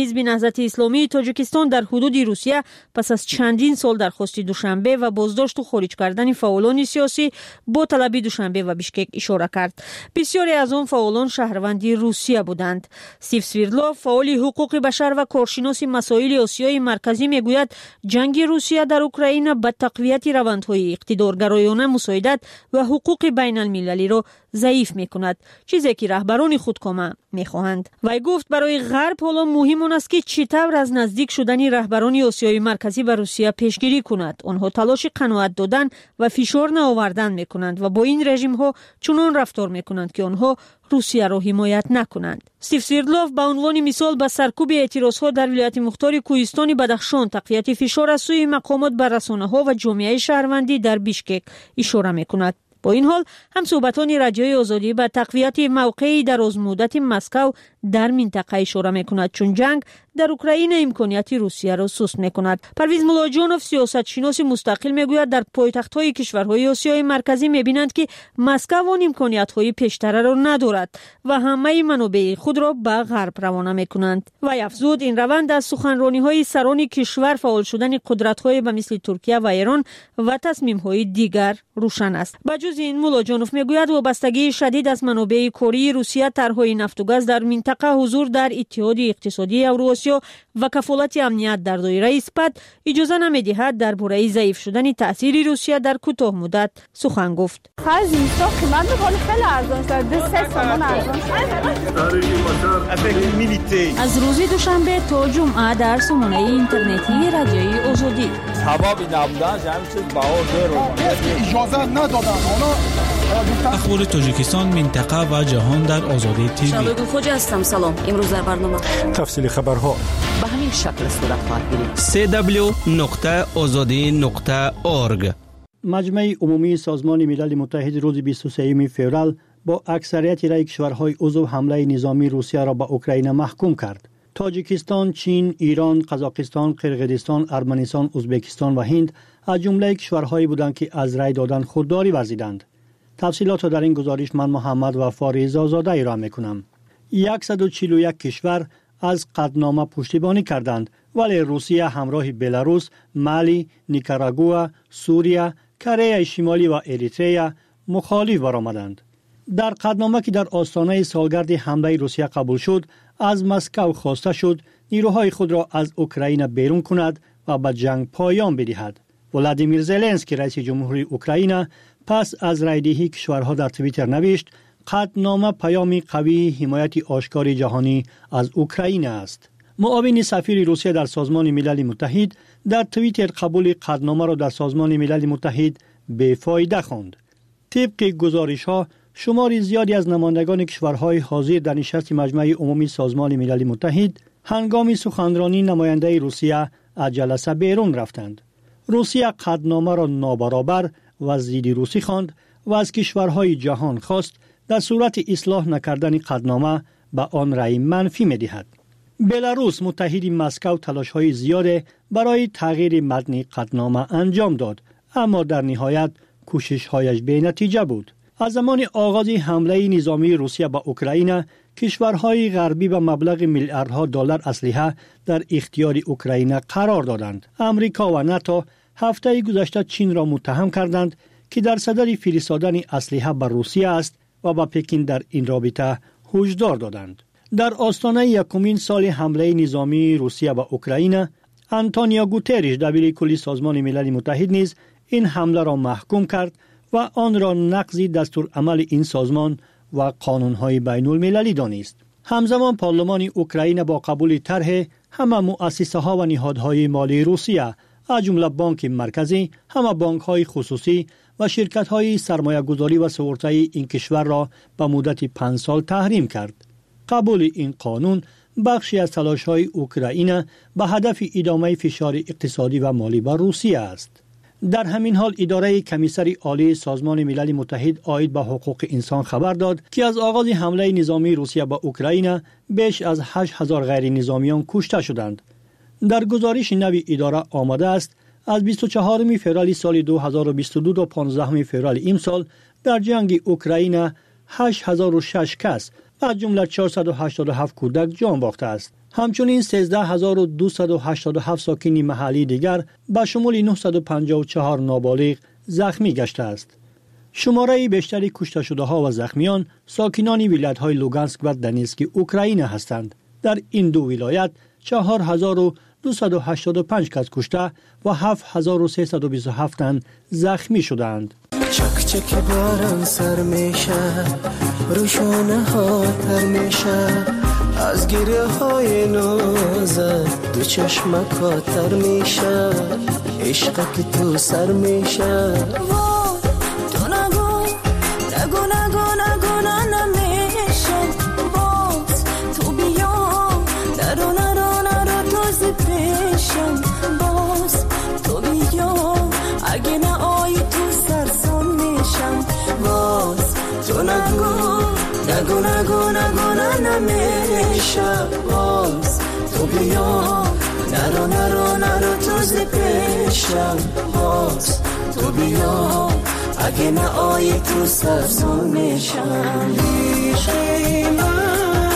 نهضت اسلامی تاجیکستان در حدود روسیه پس از چندین سال درخواست دوشنبه و بازداشت و خارج کردن فعالان سیاسی با طلب دوشنبه و بیشکک اشاره کرد. بسیاری از آن فعالان شهروندی روسیه بودند. استیو سویردلوف، فعال حقوق بشر و کارشناس مسائل آسیای مرکزی میگوید جنگ روسیه در اوکراین به تقویت روندهای اقتدارگرایانه مساعدت و حقوق بین المللی را ضعیف میکند، چیزی که رهبران خودکامه میخواهند. وی گفت برای غرب حالا مهم آن است که چطور از نزدیک شدن رهبران آسیای مرکزی به روسیه پیشگیری کند. آنها تلاش قناعت دادن و فشار نآوردن میکنند و با این رژیم ها چنان رفتار میکنند که آنها روسیه را حمایت نکنند. استیو سویردلوف به عنوان مثال به سرکوب اعتراضها در ولایت مختار کوهستان بدخشان، تقویت فشار از سوی مقامات بر رسانه‌ها و جامعه شهروندی در بیشکک اشاره میکند. با این حال هم صحبتان رجای آزادی به تقویت موقعی در مدت مسکو در منطقه اشاره میکند، چون جنگ در اوکراین امکانیت روسیه را سست میکند. پرویز ملاجانوف، سیاستشناس مستقل، میگوید در پایتخت‌های کشورهای آسیای مرکزی میبینند که مسکو آن امکانیت‌های پیشتر را ندارد و همه منابع خود را به غرب روانه میکنند. و افزود این روند از سخنرانی‌های سران کشور، فعال شدن قدرت‌های به مثل ترکیه و ایران و تصمیم‌های دیگر روشن است. بجز این، ملاجانوف میگوید وابستگی شدید از منابع کاری روسیه، طرح‌های نفت و گاز در منطقه، حضور در اتحاد اقتصادی اوراسیا و کفالت امنیت در دایره اثبات اجازه نمی‌دهد درباره ضعیف شدن تأثیر روسیه در کوتاه مدت سخن گفت. خرج اینستا قیمت خیلی خیلی ارزان است. دو سه تومان ارزان است. از روز دوشنبه تا جمعه در سامانه اینترنتی رادیوی آزادی. ثوابی نبودن همین چیز بها زیرو. اجازه ندادن. اخبار تاجیکستان، منطقه و جهان در آزادی تیوی. شالوگو خوجا هستم. سلام. امروز در برنامه تفصیل خبرها به همین شکل صورت خواهد گرفت. سه دبلیو نقطه آزادی نقطه اورگ. مجمع عمومی سازمان ملل متحد روز بیست و سوم فوریه با اکثریت رای کشورهای عضو حمله نظامی روسیه را به اوکراین محکوم کرد. تاجیکستان، چین، ایران، قزاقستان، قرقیزستان، ارمنستان، ازبکستان و هند از جمله کشورهایی بودند که از رای دادن خودداری ورزیدند. تفصیلات را در این گزارش من محمد وفا رضازاده ارائه می‌کنم. صد و چهل و یک کشور از قطعنامه پشتیبانی کردند، ولی روسیه همراه بلاروس، مالی، نیکاراگوآ، سوریه، کره شمالی و اریتریا مخالف برآمدند. در قطعنامه که در آستانه سالگرد حمله روسیه قبول شد، از مسکو خواسته شد نیروهای خود را از اوکراین بیرون کند و به جنگ پایان بدهد. ولادیمیر زلنسکی رئیس جمهوری اوکراین پس از رایدهی کشورها در توییتر نوشت قطعنامه پیامی قوی حمایت آشکار جهانی از اوکراین است. معاون سفیر روسیه در سازمان ملل متحد در توییتر قبول قطعنامه را در سازمان ملل متحد بی‌فایده خواند. طبق گزارش‌ها شمار زیادی از نمایندگان کشورهای حاضر در نشست مجمع عمومی سازمان ملل متحد هنگام سخنرانی نماینده روسیه از جلسه بیرون رفتند. روسیه قطعنامه را نابرابر و ضد روسی خواند و از کشورهای جهان خواست در صورت اصلاح نکردن قطعنامه به آن رأی منفی می‌دهد. بلاروس متحد مسکو تلاش‌های زیاد برای تغییر متن قطعنامه انجام داد، اما در نهایت کوشش‌هایش بی‌نتیجه بود. از زمان آغاز حمله نظامی روسیه به اوکراین، کشورهای غربی به مبلغ میلیاردها دلار اسلحه در اختیار اوکراین قرار دادند. امریکا و ناتو هفته گذشته چین را متهم کردند که در صدد فرستادن اسلحه به روسیه است و به پکین در این رابطه هشدار دادند. در آستانه یکمین سال حمله نظامی روسیه به اوکراین، آنتونیو گوتریش دبیر کل سازمان ملل متحد نیز این حمله را محکوم کرد و آن را نقض دستورالعمل این سازمان و قانون‌های بین المللی دانست. همزمان پارلمان اوکراین با قبول طرح همه مؤسسه‌ها و نهادهای مالی روسیه از جمله بانک مرکزی، همه بانک‌های خصوصی و شرکت‌های سرمایه‌گذاری و سپرده این کشور را به مدت پنج سال تحریم کرد. قبول این قانون بخشی از تلاش‌های اوکراین به هدف ادامه فشار اقتصادی و مالی بر روسیه است. در همین حال اداره کمیسر عالی سازمان ملل متحد عاید به حقوق انسان خبر داد که از آغاز حمله نظامی روسیه به اوکراین بیش از هشت هزار غیر نظامیان کشته شدند. در گزارش نوی اداره آمده است از بیست و چهارم فوریه سال دو هزار و بیست و دو تا پانزدهم فوریه امسال در جنگ اوکراین هشت هزار و شش کس از جمله چهارصد و هشتاد و هفت کودک جان باخته است. همچنین سیزده هزار و دویست و هشتاد و هفت ساکن محلی دیگر به شمول نهصد و پنجاه و چهار نابالغ زخمی گشته است. شماره بیشتری کشته شده ها و زخمیان ساکنان ولایت های لوگانسک و دنیتسک اوکراین هستند. در این دو ولایت چهار هزار و دویست و هشتاد و پنج کس کشته و هفت هزار و سیصد و بیست و هفت تن زخمی شدند. چک چک باران سر میشه، روشونه ها تر میشه، از گریه های نازت دو چشمک ها تر میشه، عشق که تو سر میشه. تو نگو نگو نگو نگو نمیشه، باز تو بیا نرو نرو نرو تازه پیشم، باز تو بیا اگه نه آیی تو سرسون میشم، باز تو نگو نگو نگو نگو نمیشه، باز تو بیا نرو نرو نرو تازه پیشم، باز تو بیا اگه نه آیی تو سرسون میشم. عشقی من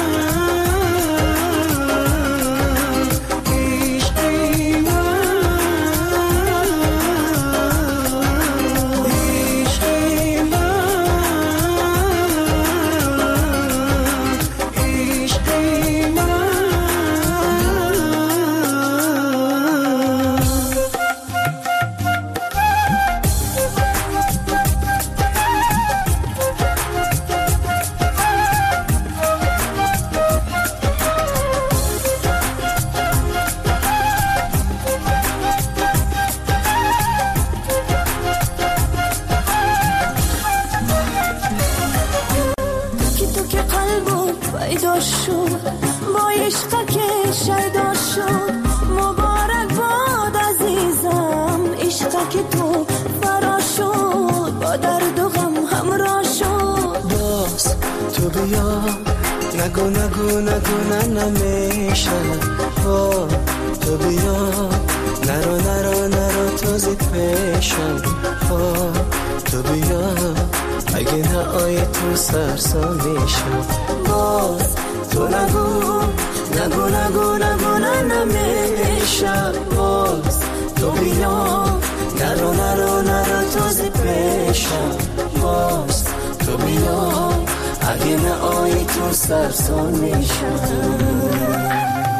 نگو نگو نگو نمیشه، تو بیا نرو نرو نرو تازه پیشم، تو بیا اگه نه آیه تو سرسان میشم، باز تو نگو نگو نگو نگو نمیشه، باز تو بیا نرو نرو نرو تازه پیشم، باز تو بیا اگه نه آیی تو سرسان میشم.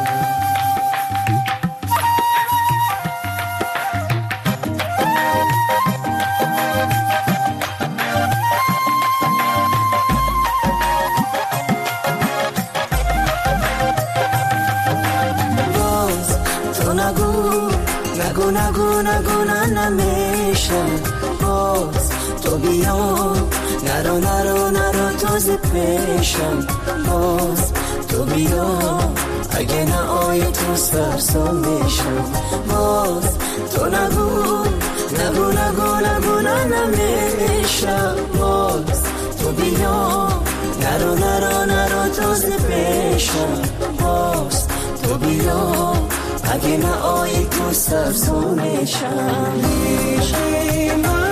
باز تو نگو نگو نگو نگو نمیشه، باز تو بیا نرو نرو نرو تازه پیشم، باز تو بیا اگه نه آیه تو سرسان میشم، باز تو نگو نگو نگو نگو نمیشه، باز تو بیا نرو نرو نرو تازه پیشم، باز تو بیا اگه نه آیه تو سرسان میشم. عشقی من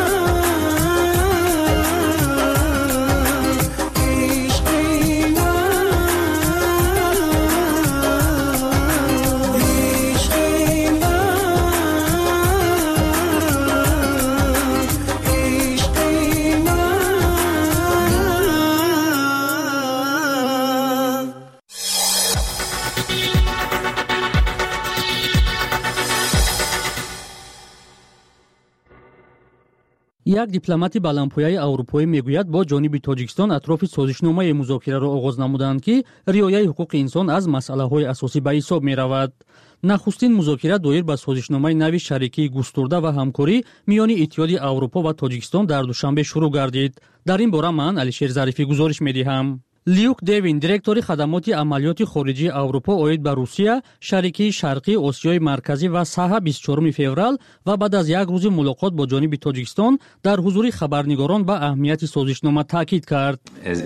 як дипломати баландпояи аврупоӣ мегӯяд бо ҷониби тоҷикистон атрофи созишномаи музокираро оғоз намуданд ки риояи ҳуқуқи инсон аз масъалаҳои асосӣ ба ҳисоб меравад. нахустин музокира доир ба созишномаи нави шарикии густурда ва ҳамкорӣ миёни иттиҳоди аврупо ва тоҷикистон дар душанбе шурӯъ гардид. дар ин бора ман алишер зарифӣ гузориш медиҳам. لیوک دیوین دیرکتوری خدمات عملیات خارجی اروپا اوید به روسیه شریکی شرقی آسیای مرکزی و ساحه بیست و چهارم فوریه و بعد از یک روز ملاقات با جانب تاجیکستان در حضور خبرنگاران به اهمیت سازشنامه تاکید کرد.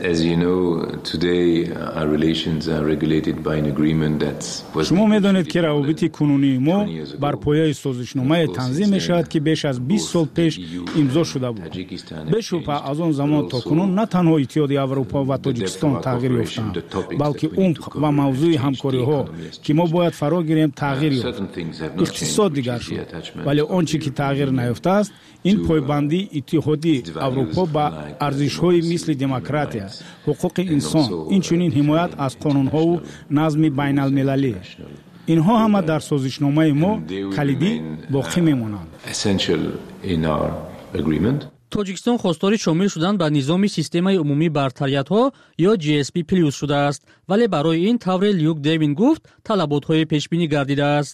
شما میدانید که روابط کنونی ما بر پایه سازشنامه تنظیم می شود که بیش از بیست سال پیش امضا شده بود. به شبهه از آن زمان تا کنون نه تنها اتحاد اروپا و تاجیکستان тоҷикистон тағйир ёфтанд, балки умқ ва мавзӯи ҳамкориҳо ки мо бояд фаро гирем тағйир ёфт. иқтисод дигар шуд, вале он чӣ ки тағйир наёфтааст, ин пойбандии иттиҳоди аврупо ба арзишҳои мисли демократия, ҳуқуқи инсон, инчунин ҳимоят аз қонунҳову назми байналмилалӣ. инҳо ҳама дар созишномаи мо калидӣ боқӣ мемонанд. тоҷикистон хостори шомил шудан ба низоми системаи умумии бартариятҳо ё джи эс пи плюс шудааст, вале барои ин тавре Люк Девин гуфт талаботҳои пешбинӣ гардидааст.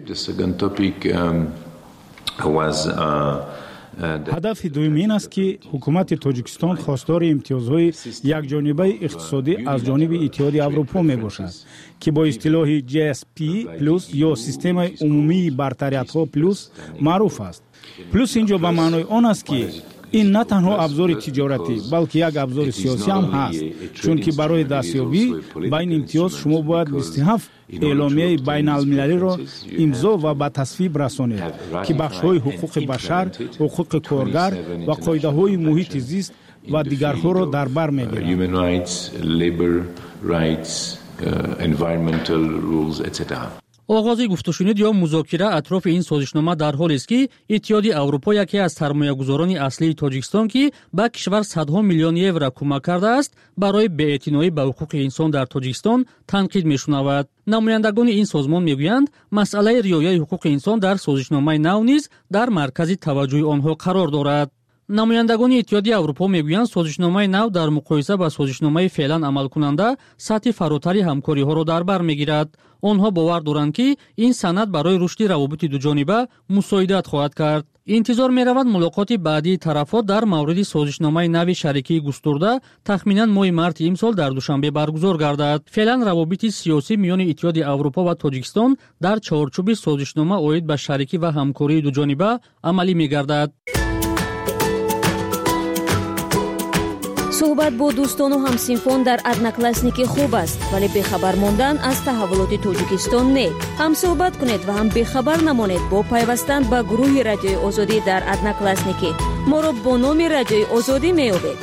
ҳадафи дуюм ин аст ки ҳукумати тоҷикистон хостори имтиёзҳои якҷонибаи иқтисодӣ аз ҷониби иттиҳоди аврупо мебошад, ки бо истилоҳи джи эс пи плюс ё системаи умумии бартариятҳо плюс маъруф аст. плюс инҷо ба маънои он аст ки ин на танҳо абзори тиҷоратӣ, балки як абзори сиёсӣ ҳам ҳаст, чунки барои дастёбӣ ба ин имтиёз шумо бояд бисту ҳафт эъломияи байналмилалиро имзо ва ба тасвиб расонед, ки бахшҳои ҳуқуқи башар, ҳуқуқи коргар ва қоидаҳои муҳити зист ва дигарҳоро дар бар мегирад. оғози гуфтушунид ё музокира атрофи ин созишнома дар ҳолест ки иттиҳоди аврупо яке аз сармоягузорони аслии тоҷикистон ки ба кишвар садҳо миллион евро кӯмак кардааст, барои беэътиноӣ ба ҳуқуқи инсон дар тоҷикистон танқид мешунавад. намояндагони ин созмон мегӯянд масъалаи риояи ҳуқуқи инсон дар созишномаи нав низ дар маркази таваҷҷӯҳи онҳо қарор дорад. намояндагони иттиҳоди аврупо мегӯянд созишномаи нав дар муқоиса ба созишномаи феълан амалкунанда сатҳи фаротари ҳамкориҳоро дар бар мегирад. онҳо бовар доранд ки ин санад барои рушди равобити дуҷониба мусоидат хоҳад кард. интизор меравад мулоқоти баъдии тарафҳо дар мавриди созишномаи нави шарикии густурда тахминан моҳи марти имсол дар душанбе баргузор гардад. феълан равобити сиёсӣ миёни иттиҳоди аврупо ва тоҷикистон дар чаҳорчӯби созишнома оид ба шарикӣ ва ҳамкории дуҷониба амалӣ мегардад. суҳбат бо дӯстону ҳамсинфон дар одноклассники хуб аст, вале бехабар мондан аз таҳаввулоти тоҷикистон не. ҳам суҳбат кунед ва ҳам бехабар намонед бо пайвастан ба гурӯҳи радиои озодӣ дар одноклассники. моро бо номи радиои озодӣ меёбед.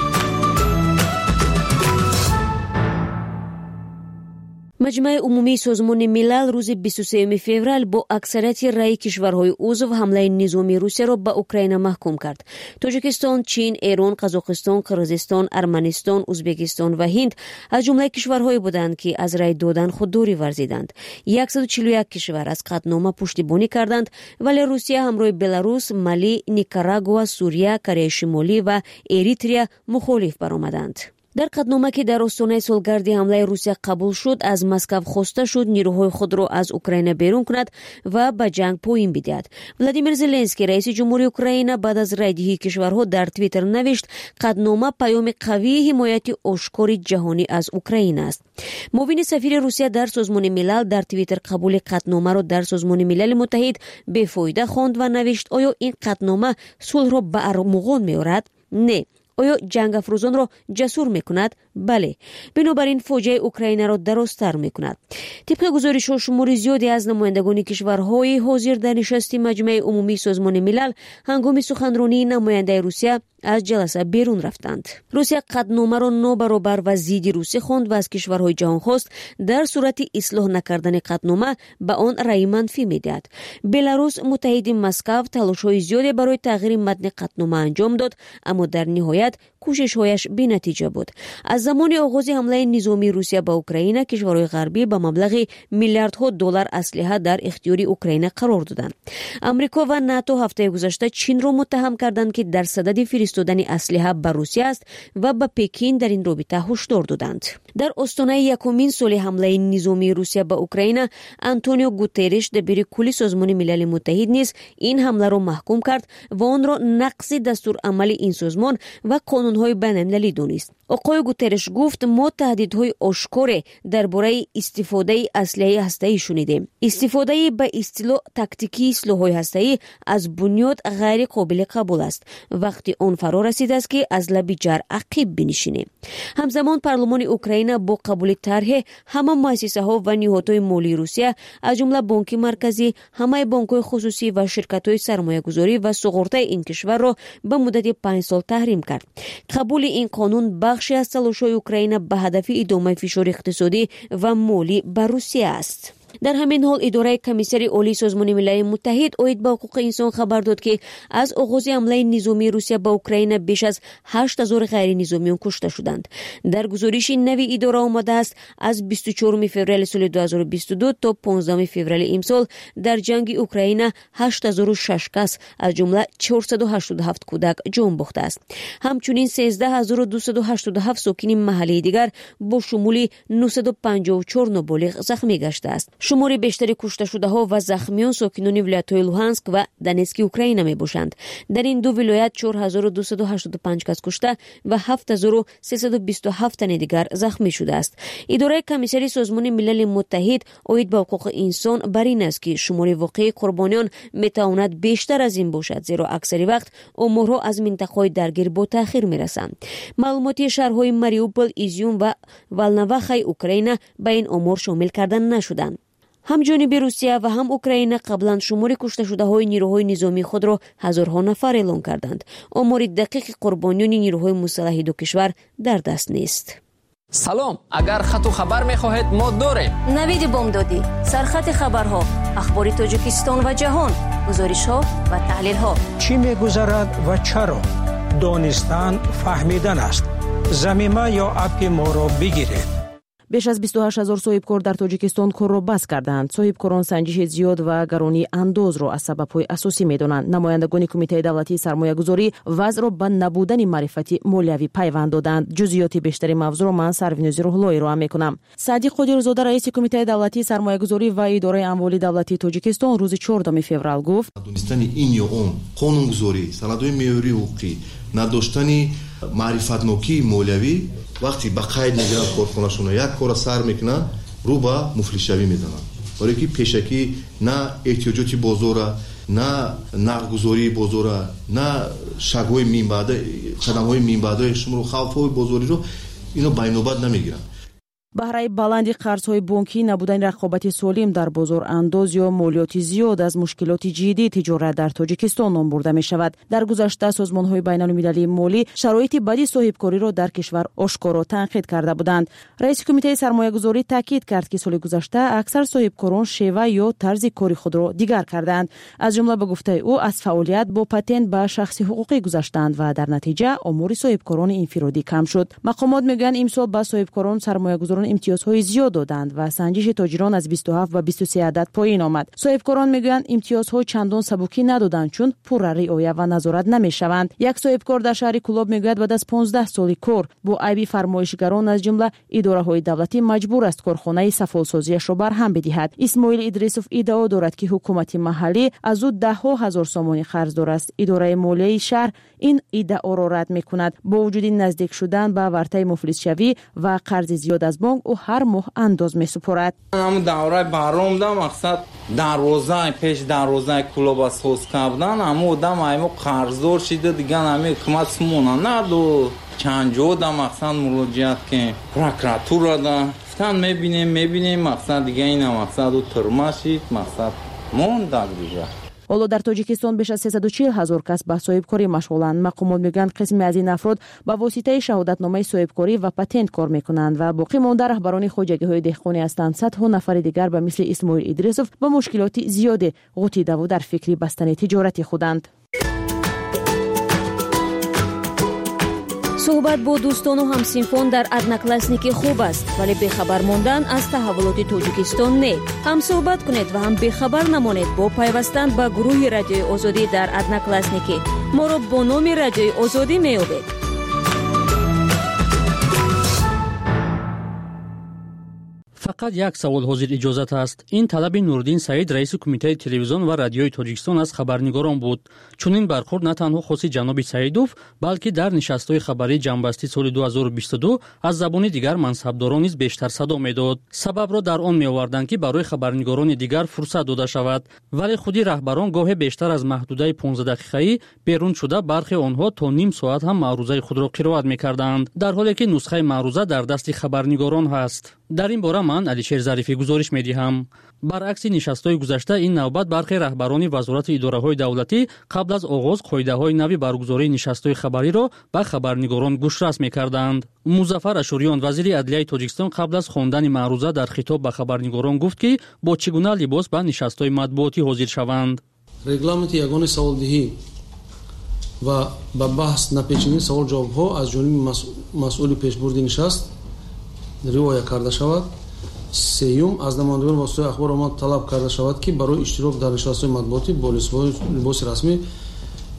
маҷмӯи умумии созмони милал рӯзи бисту сеюми феврал бо аксарияти раъи кишварҳои узв ҳамлаи низоми русияро ба Украина маҳкум кард. Тоҷикистон, Чин, Эрон, Қазоқистон, Қирғизистон, Арманистон, Узбекистон ва Ҳинд аз ҷумлаи кишварҳое буданд, ки аз рай додан худдорӣ варзиданд. яксаду чилу як кишвар аз қатнома пуштибонӣ карданд, вале Русия ҳамроҳи Беларус, Мали, Никарагуа, Сурия, Кореяи Шимолӣ ва Эритрия мухолиф баромаданд. дар қатнома ки дар остонаи солгарди ҳамлаи Русия қабул шуд, аз Москав хоста шуд нирӯҳои худро аз Украина берун кунад ва ба ҷанг поин бидиҳад. Владимир Зеленский, раиси ҷумҳурии Украина, баъд аз райдиҳии кишварҳо дар Твиттер навишт: қатнома паёми қавии ҳимояти ошкори ҷаҳонӣ аз Украина аст. муовини сафири Русия дар Созмони милал дар Твиттер қабули қатномаро дар Созмони милали муттаҳид бефоида хонд ва навишт: оё ин қатнома сулҳро ба армуғон меорад? Не. оё ҷангафрӯзонро ҷасур мекунад? бале. бинобар ин фоҷиаи Украинаро дарозтар мекунад. тибқи гузоришҳо, шумори зиёде аз намояндагони кишварҳои ҳозир дар нишасти маҷмӯи умумии Созмони милал ҳангоми суханронии намояндаи Русия аз ҷаласа берун рафтанд. Русия қатномаро нобаробар ва зидди русӣ хонд ва аз кишварҳои ҷаҳон хост дар сурати ислоҳ накардани қатнома ба он раъи манфӣ медиҳад. Беларус, муттаҳиди Москав, талошҳои зиёде барои тағйири матни қатнома анҷом дод, аммо дар ниҳоят кӯшишҳояш бенатиҷа буд. аз замони оғози ҳамлаи низомии Русия ба Украина, кишварҳои ғарбӣ ба маблағи миллиардҳо доллар аслиҳа дар ихтиёри Украина қарор доданд. Амрико ва НАТО ҳафтаи гузашта Чинро муттаҳам карданд, ки дар садади фиристодани аслиҳа ба Русия аст ва ба Пекин дар ин робита ҳушдор доданд. дар остонаи якумин соли ҳамлаи низомии Русия ба Украина, Антонио Гутерриш, дабири кулли Созмони милали муттаҳид низ ин ҳамларо маҳкум кард ва онро нақси дастурамали ин созмон ва қонунҳои байналмилалӣ донист. оқои Гутерриш гуфт: мо таҳдидҳои ошкоре дар бораи истифодаи аслиҳаи ҳастаӣ шунидем. истифодаи ба истилоҳ тактикии силоҳҳои ҳастаӣ аз бунёд ғайриқобили қабул аст. вақти он фаро расидааст, ки аз лаби ҷар ақиб бинишинем. ҳамзамон парлумони Украина اوکراین با قبول طرح همه مؤسسه ها و نهادهای مالی روسیه از جمله بانک مرکزی، همه بانک‌های خصوصی و شرکت‌های سرمایه‌گذاری و سقراطی این کشور را به مدت پنج سال تحریم کرد. قبول این قانون بخشی از تلاش‌های اوکراین به هدف ادامه فشار اقتصادی و مالی بر روسیه است. در همین حال اداره کمیسری عالی سازمان ملل متحد اوید به حقوق انسان خبر داد که از آغاز حمله نظامی روسیه به اوکراین بیش از هشت هزار غیر نظامیان کشته شدند. در گزارش نوی اداره آمده است از بیست و چهارم فوریه سال دو هزار و بیست و دو تا پانزدهم فوریه امسال در جنگ اوکراین هشت هزار و شش کس از جمله چهارصد و هشتاد و هفت کودک جان باخته است. همچنین سیزده هزار و دویست و هشتاد و هفت ساکن محلی دیگر با شمول نهصد و پنجاه و چهار نابالغ زخمی گشته است. شمار بیشتری کشته شده ها و زخمیان ساکنان ولایت‌های لوهانسک و دونتسک اوکراین می باشند. در این دو ولایت چهار هزار و دویست و هشتاد و پنج کس کشته و هفت هزار و سیصد و بیست و هفت تن دیگر زخمی شده است. اداره کمیسری سازمان ملل متحد اوید به حقوق انسان بر این است که شمار واقعی قربانیان می تواند بیشتر از این باشد، زیرا اکثر وقت آمارها از منطقه‌های درگیر با تأخیر می رسند. معلوماتی شهرهای ماریوپول، ایزیوم و والنواخای اوکراین به این آمار شامل کرده نشدند. هم جانب روسیه و هم اوکراین قبلا شمار کشته شده های نیروهای نظامی خود را هزارها نفر اعلام کردند. آمار دقیق قربانیان نیروهای مسلح دو کشور در دست نیست. سلام، اگر خط و خبر می‌خواهید ما داریم. نوید بامدادی، سرخط خبرها، اخبار تاجیکستان و جهان، گزارش‌ها و تحلیل‌ها. چی می‌گذرد و چرا؟ دانستن فهمیدن است. زمینه یا اپ ما را بگیرید. بیش از بیست و هشت هزار صاحبکار در تاجیکستان کار را بس کردند. صاحبکاران سنجش زیاد و گرانی انداز را از سبب‌های اساسی می‌دانند. نمایندگان کمیته دولتی سرمایه‌گذاری وضع را به نبودن معرفتی مالیوی پیوند دادند. جزئیات بیشتری موضوع را من سرویناز روح‌اللهی را می‌کنم. صادق قادرزاده رئیس کمیته دولتی سرمایه‌گذاری و اداره اموال دولتی تاجیکستان روز چهاردهم فوریه گفت: دونستن این یا اون قانونگذاری، سندهای معیاری حقوقی، نداشتن معرفت‌نوکی مالیوی وقتی با قید میگیرن کارخونه‌شون یک کار سر میکنن رو به مفلس‌شوی میزنن. برای که پیشکی نه احتیاجاتی بازار، نه نقدگذاری بازار، نه شگوی میانبعد خدمات میانبعد شما رو خوف‌های بازاری رو اینو بین‌نوبت نمیگیرن. بهره بلند قرض‌های بانکی، نبودن رقابت سالم در بازار انداز یا مالیات زیاد از مشکلات جدی تجارت در تاجیکستان نام برده می شود. در گذشته سازمان‌های بین‌المللی مالی شرایط بدی صاحبکاری را در کشور آشکارا تنقید کرده بودند. رئیس کمیته سرمایه‌گذاری تاکید کرد که سال گذشته اکثر صاحبکاران شیوه یا طرز کاری خود را دیگر کردند. از جمله به گفته او از فعالیت با پتنت به شخصی حقوقی گذشتند و در نتیجه آمار صاحبکاران انفرادی کم شد. مقامات میگویند امسال به صاحبکاران سرمایه‌گذاران امتیازهای زیاد دادند و سنجش تاجران از بیست و هفت و بیست و سه عدد پایین آمد. صاحبکاران میگویند امتیازها چندان سبکی ندادند چون پر رعایت و نظارت نمیشوند. یک صاحبکار در شهر کلاب میگوید بعد از پانزده سال کار با عیب فرمایشگران از جمله اداره‌های دولتی مجبور است کارخانه سفالسازیش را برهم بدهد. اسماعیل ادریسوف ادعا دارد که حکومت محلی از او ده ها هزار سومانی قرض دارد. اداره مالی شهر این ادعا را رد میکند. با وجود نزدیک شدن به ورطه مفلس‌شوی و قرض زیاد از بانک او هر ماه انداز میسپرد. همون دوره برام ده مقصد دروازه پیش دروازه کلوب سوز کردن همون دم ایمو قرضدار شده دیگه همه حکومت سمونه نه دو چند جا ده مقصد مراجعت که پروکراتور ده فتن میبینیم میبینیم مقصد دیگه این مقصد و ترماشید مقصد موندک دیگه. حالا در تاجیکستان بیش از سیصد و چهل هزار کس به صاحبکاری مشغولند. مقامات میگویند قسمی از این افراد با واسطه شهادتنامه صاحبکاری و پتنت کار میکنند و باقی مانده رهبران خواجگی‌های دهقانی هستند. صدها نفر دیگر به مثل اسماعیل ادریسوف با مشکلات زیاد غوطیده و در فکر بستن تجارت خودند. صحبت با دوستان و همسنفان در ادناکلاسنیکی خوب است، ولی بخبر ماندن از تحولات تاجیکستان نه. هم صحبت کنید و هم بخبر نمانید با پیوستن به گروه رادیوی آزادی در ادناکلاسنیکی. ما را با نام رادیوی آزادی می‌یابید. фақат як савол ҳозир иҷозат аст. ин талаби Нуриддин Саид, раиси кумитаи телевизион ва радиои Тоҷикистон аз хабарнигорон буд. чунин бархурд на танҳо хоси ҷаноби Саидов, балки дар нишастҳои хабарии ҷамъбастии соли ду ҳазору бисту ду аз забони дигар мансабдорон низ бештар садо медод. сабабро дар он меоварданд, ки барои хабарнигорони дигар фурсат дода шавад, вале худи раҳбарон гоҳе бештар аз маҳдудаи понздаҳ дақиқаӣ берун шуда, бархи онҳо то ним соат ҳам маърузаи худро қироат мекарданд, дар ҳоле ки нусхаи маъруза дар дасти хабарнигорон ҳаст. дар ин бора ман Алишер Зарифӣ гузориш медиҳам. баръакси нишастҳои гузашта, ин навбат бархи раҳбарони вазорати идораҳои давлатӣ қабл аз оғоз қоидаҳои нави баргузории нишастҳои хабариро ба хабарнигорон гӯшрас мекарданд. Музаффар Ашуриён, вазири адлияи Тоҷикистон, қабл аз хондани маъруза дар хитоб ба хабарнигорон гуфт, ки бо чӣ гуна либос ба нишастҳои матбуотӣ ҳозир шаванд. регламенти ягони саволдиҳӣ ва ба баҳс напечини савол-ҷавобҳо аз ҷониби масъули пешбурди нишаст риоя карда шавад. сеюм, аз намояндагони воситаҳои ахбор омад талаб карда шавад, ки барои иштирок дар нишастҳои матбуотӣ бо либоси расмӣ